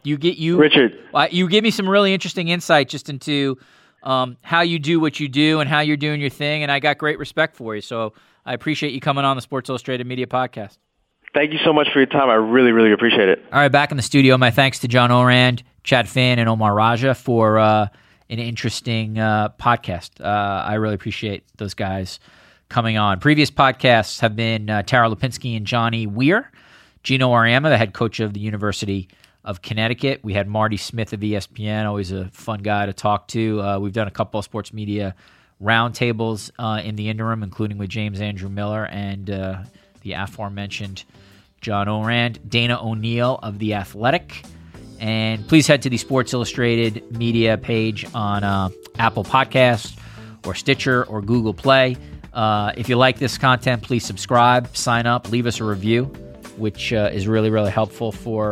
Richard, you give me some really interesting insight just into how you do what you do and how you're doing your thing, and I got great respect for you. So I appreciate you coming on the Sports Illustrated Media Podcast. Thank you so much for your time. I really, really appreciate it. All right, back in the studio. My thanks to John Ourand, Chad Finn, and Omar Raja for an interesting podcast. I really appreciate those guys coming on. Previous podcasts have been Tara Lipinski and Johnny Weir, Gino Auriemma, the head coach of the University of Connecticut. We had Marty Smith of ESPN, always a fun guy to talk to. We've done a couple of sports media roundtables in the interim, including with James Andrew Miller and the aforementioned John Ourand, Dana O'Neill of The Athletic. And please head to the Sports Illustrated Media page on Apple Podcasts or Stitcher or Google Play. If you like this content, please subscribe, sign up, leave us a review, which is really, really helpful for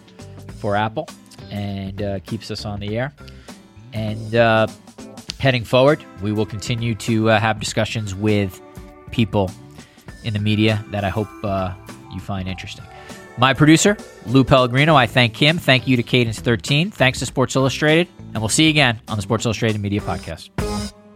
Apple and keeps us on the air. And heading forward, we will continue to have discussions with people in the media that I hope you find interesting. My producer, Lou Pellegrino, I thank him. Thank you to Cadence 13. Thanks to Sports Illustrated. And we'll see you again on the Sports Illustrated Media Podcast.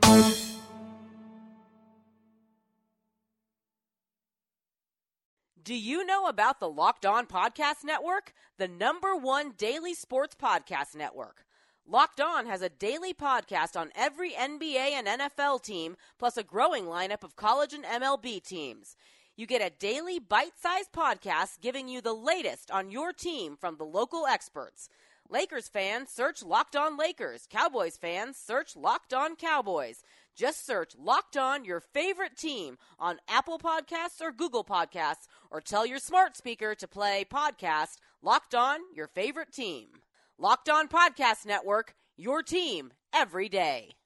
Do you know about the Locked On Podcast Network, the #1 daily sports podcast network? Locked On has a daily podcast on every NBA and NFL team, plus a growing lineup of college and MLB teams. You get a daily bite-sized podcast giving you the latest on your team from the local experts. Lakers fans, search Locked On Lakers. Cowboys fans, search Locked On Cowboys. Just search Locked On your favorite team on Apple Podcasts or Google Podcasts, or tell your smart speaker to play podcast Locked On your favorite team. Locked On Podcast Network, your team every day.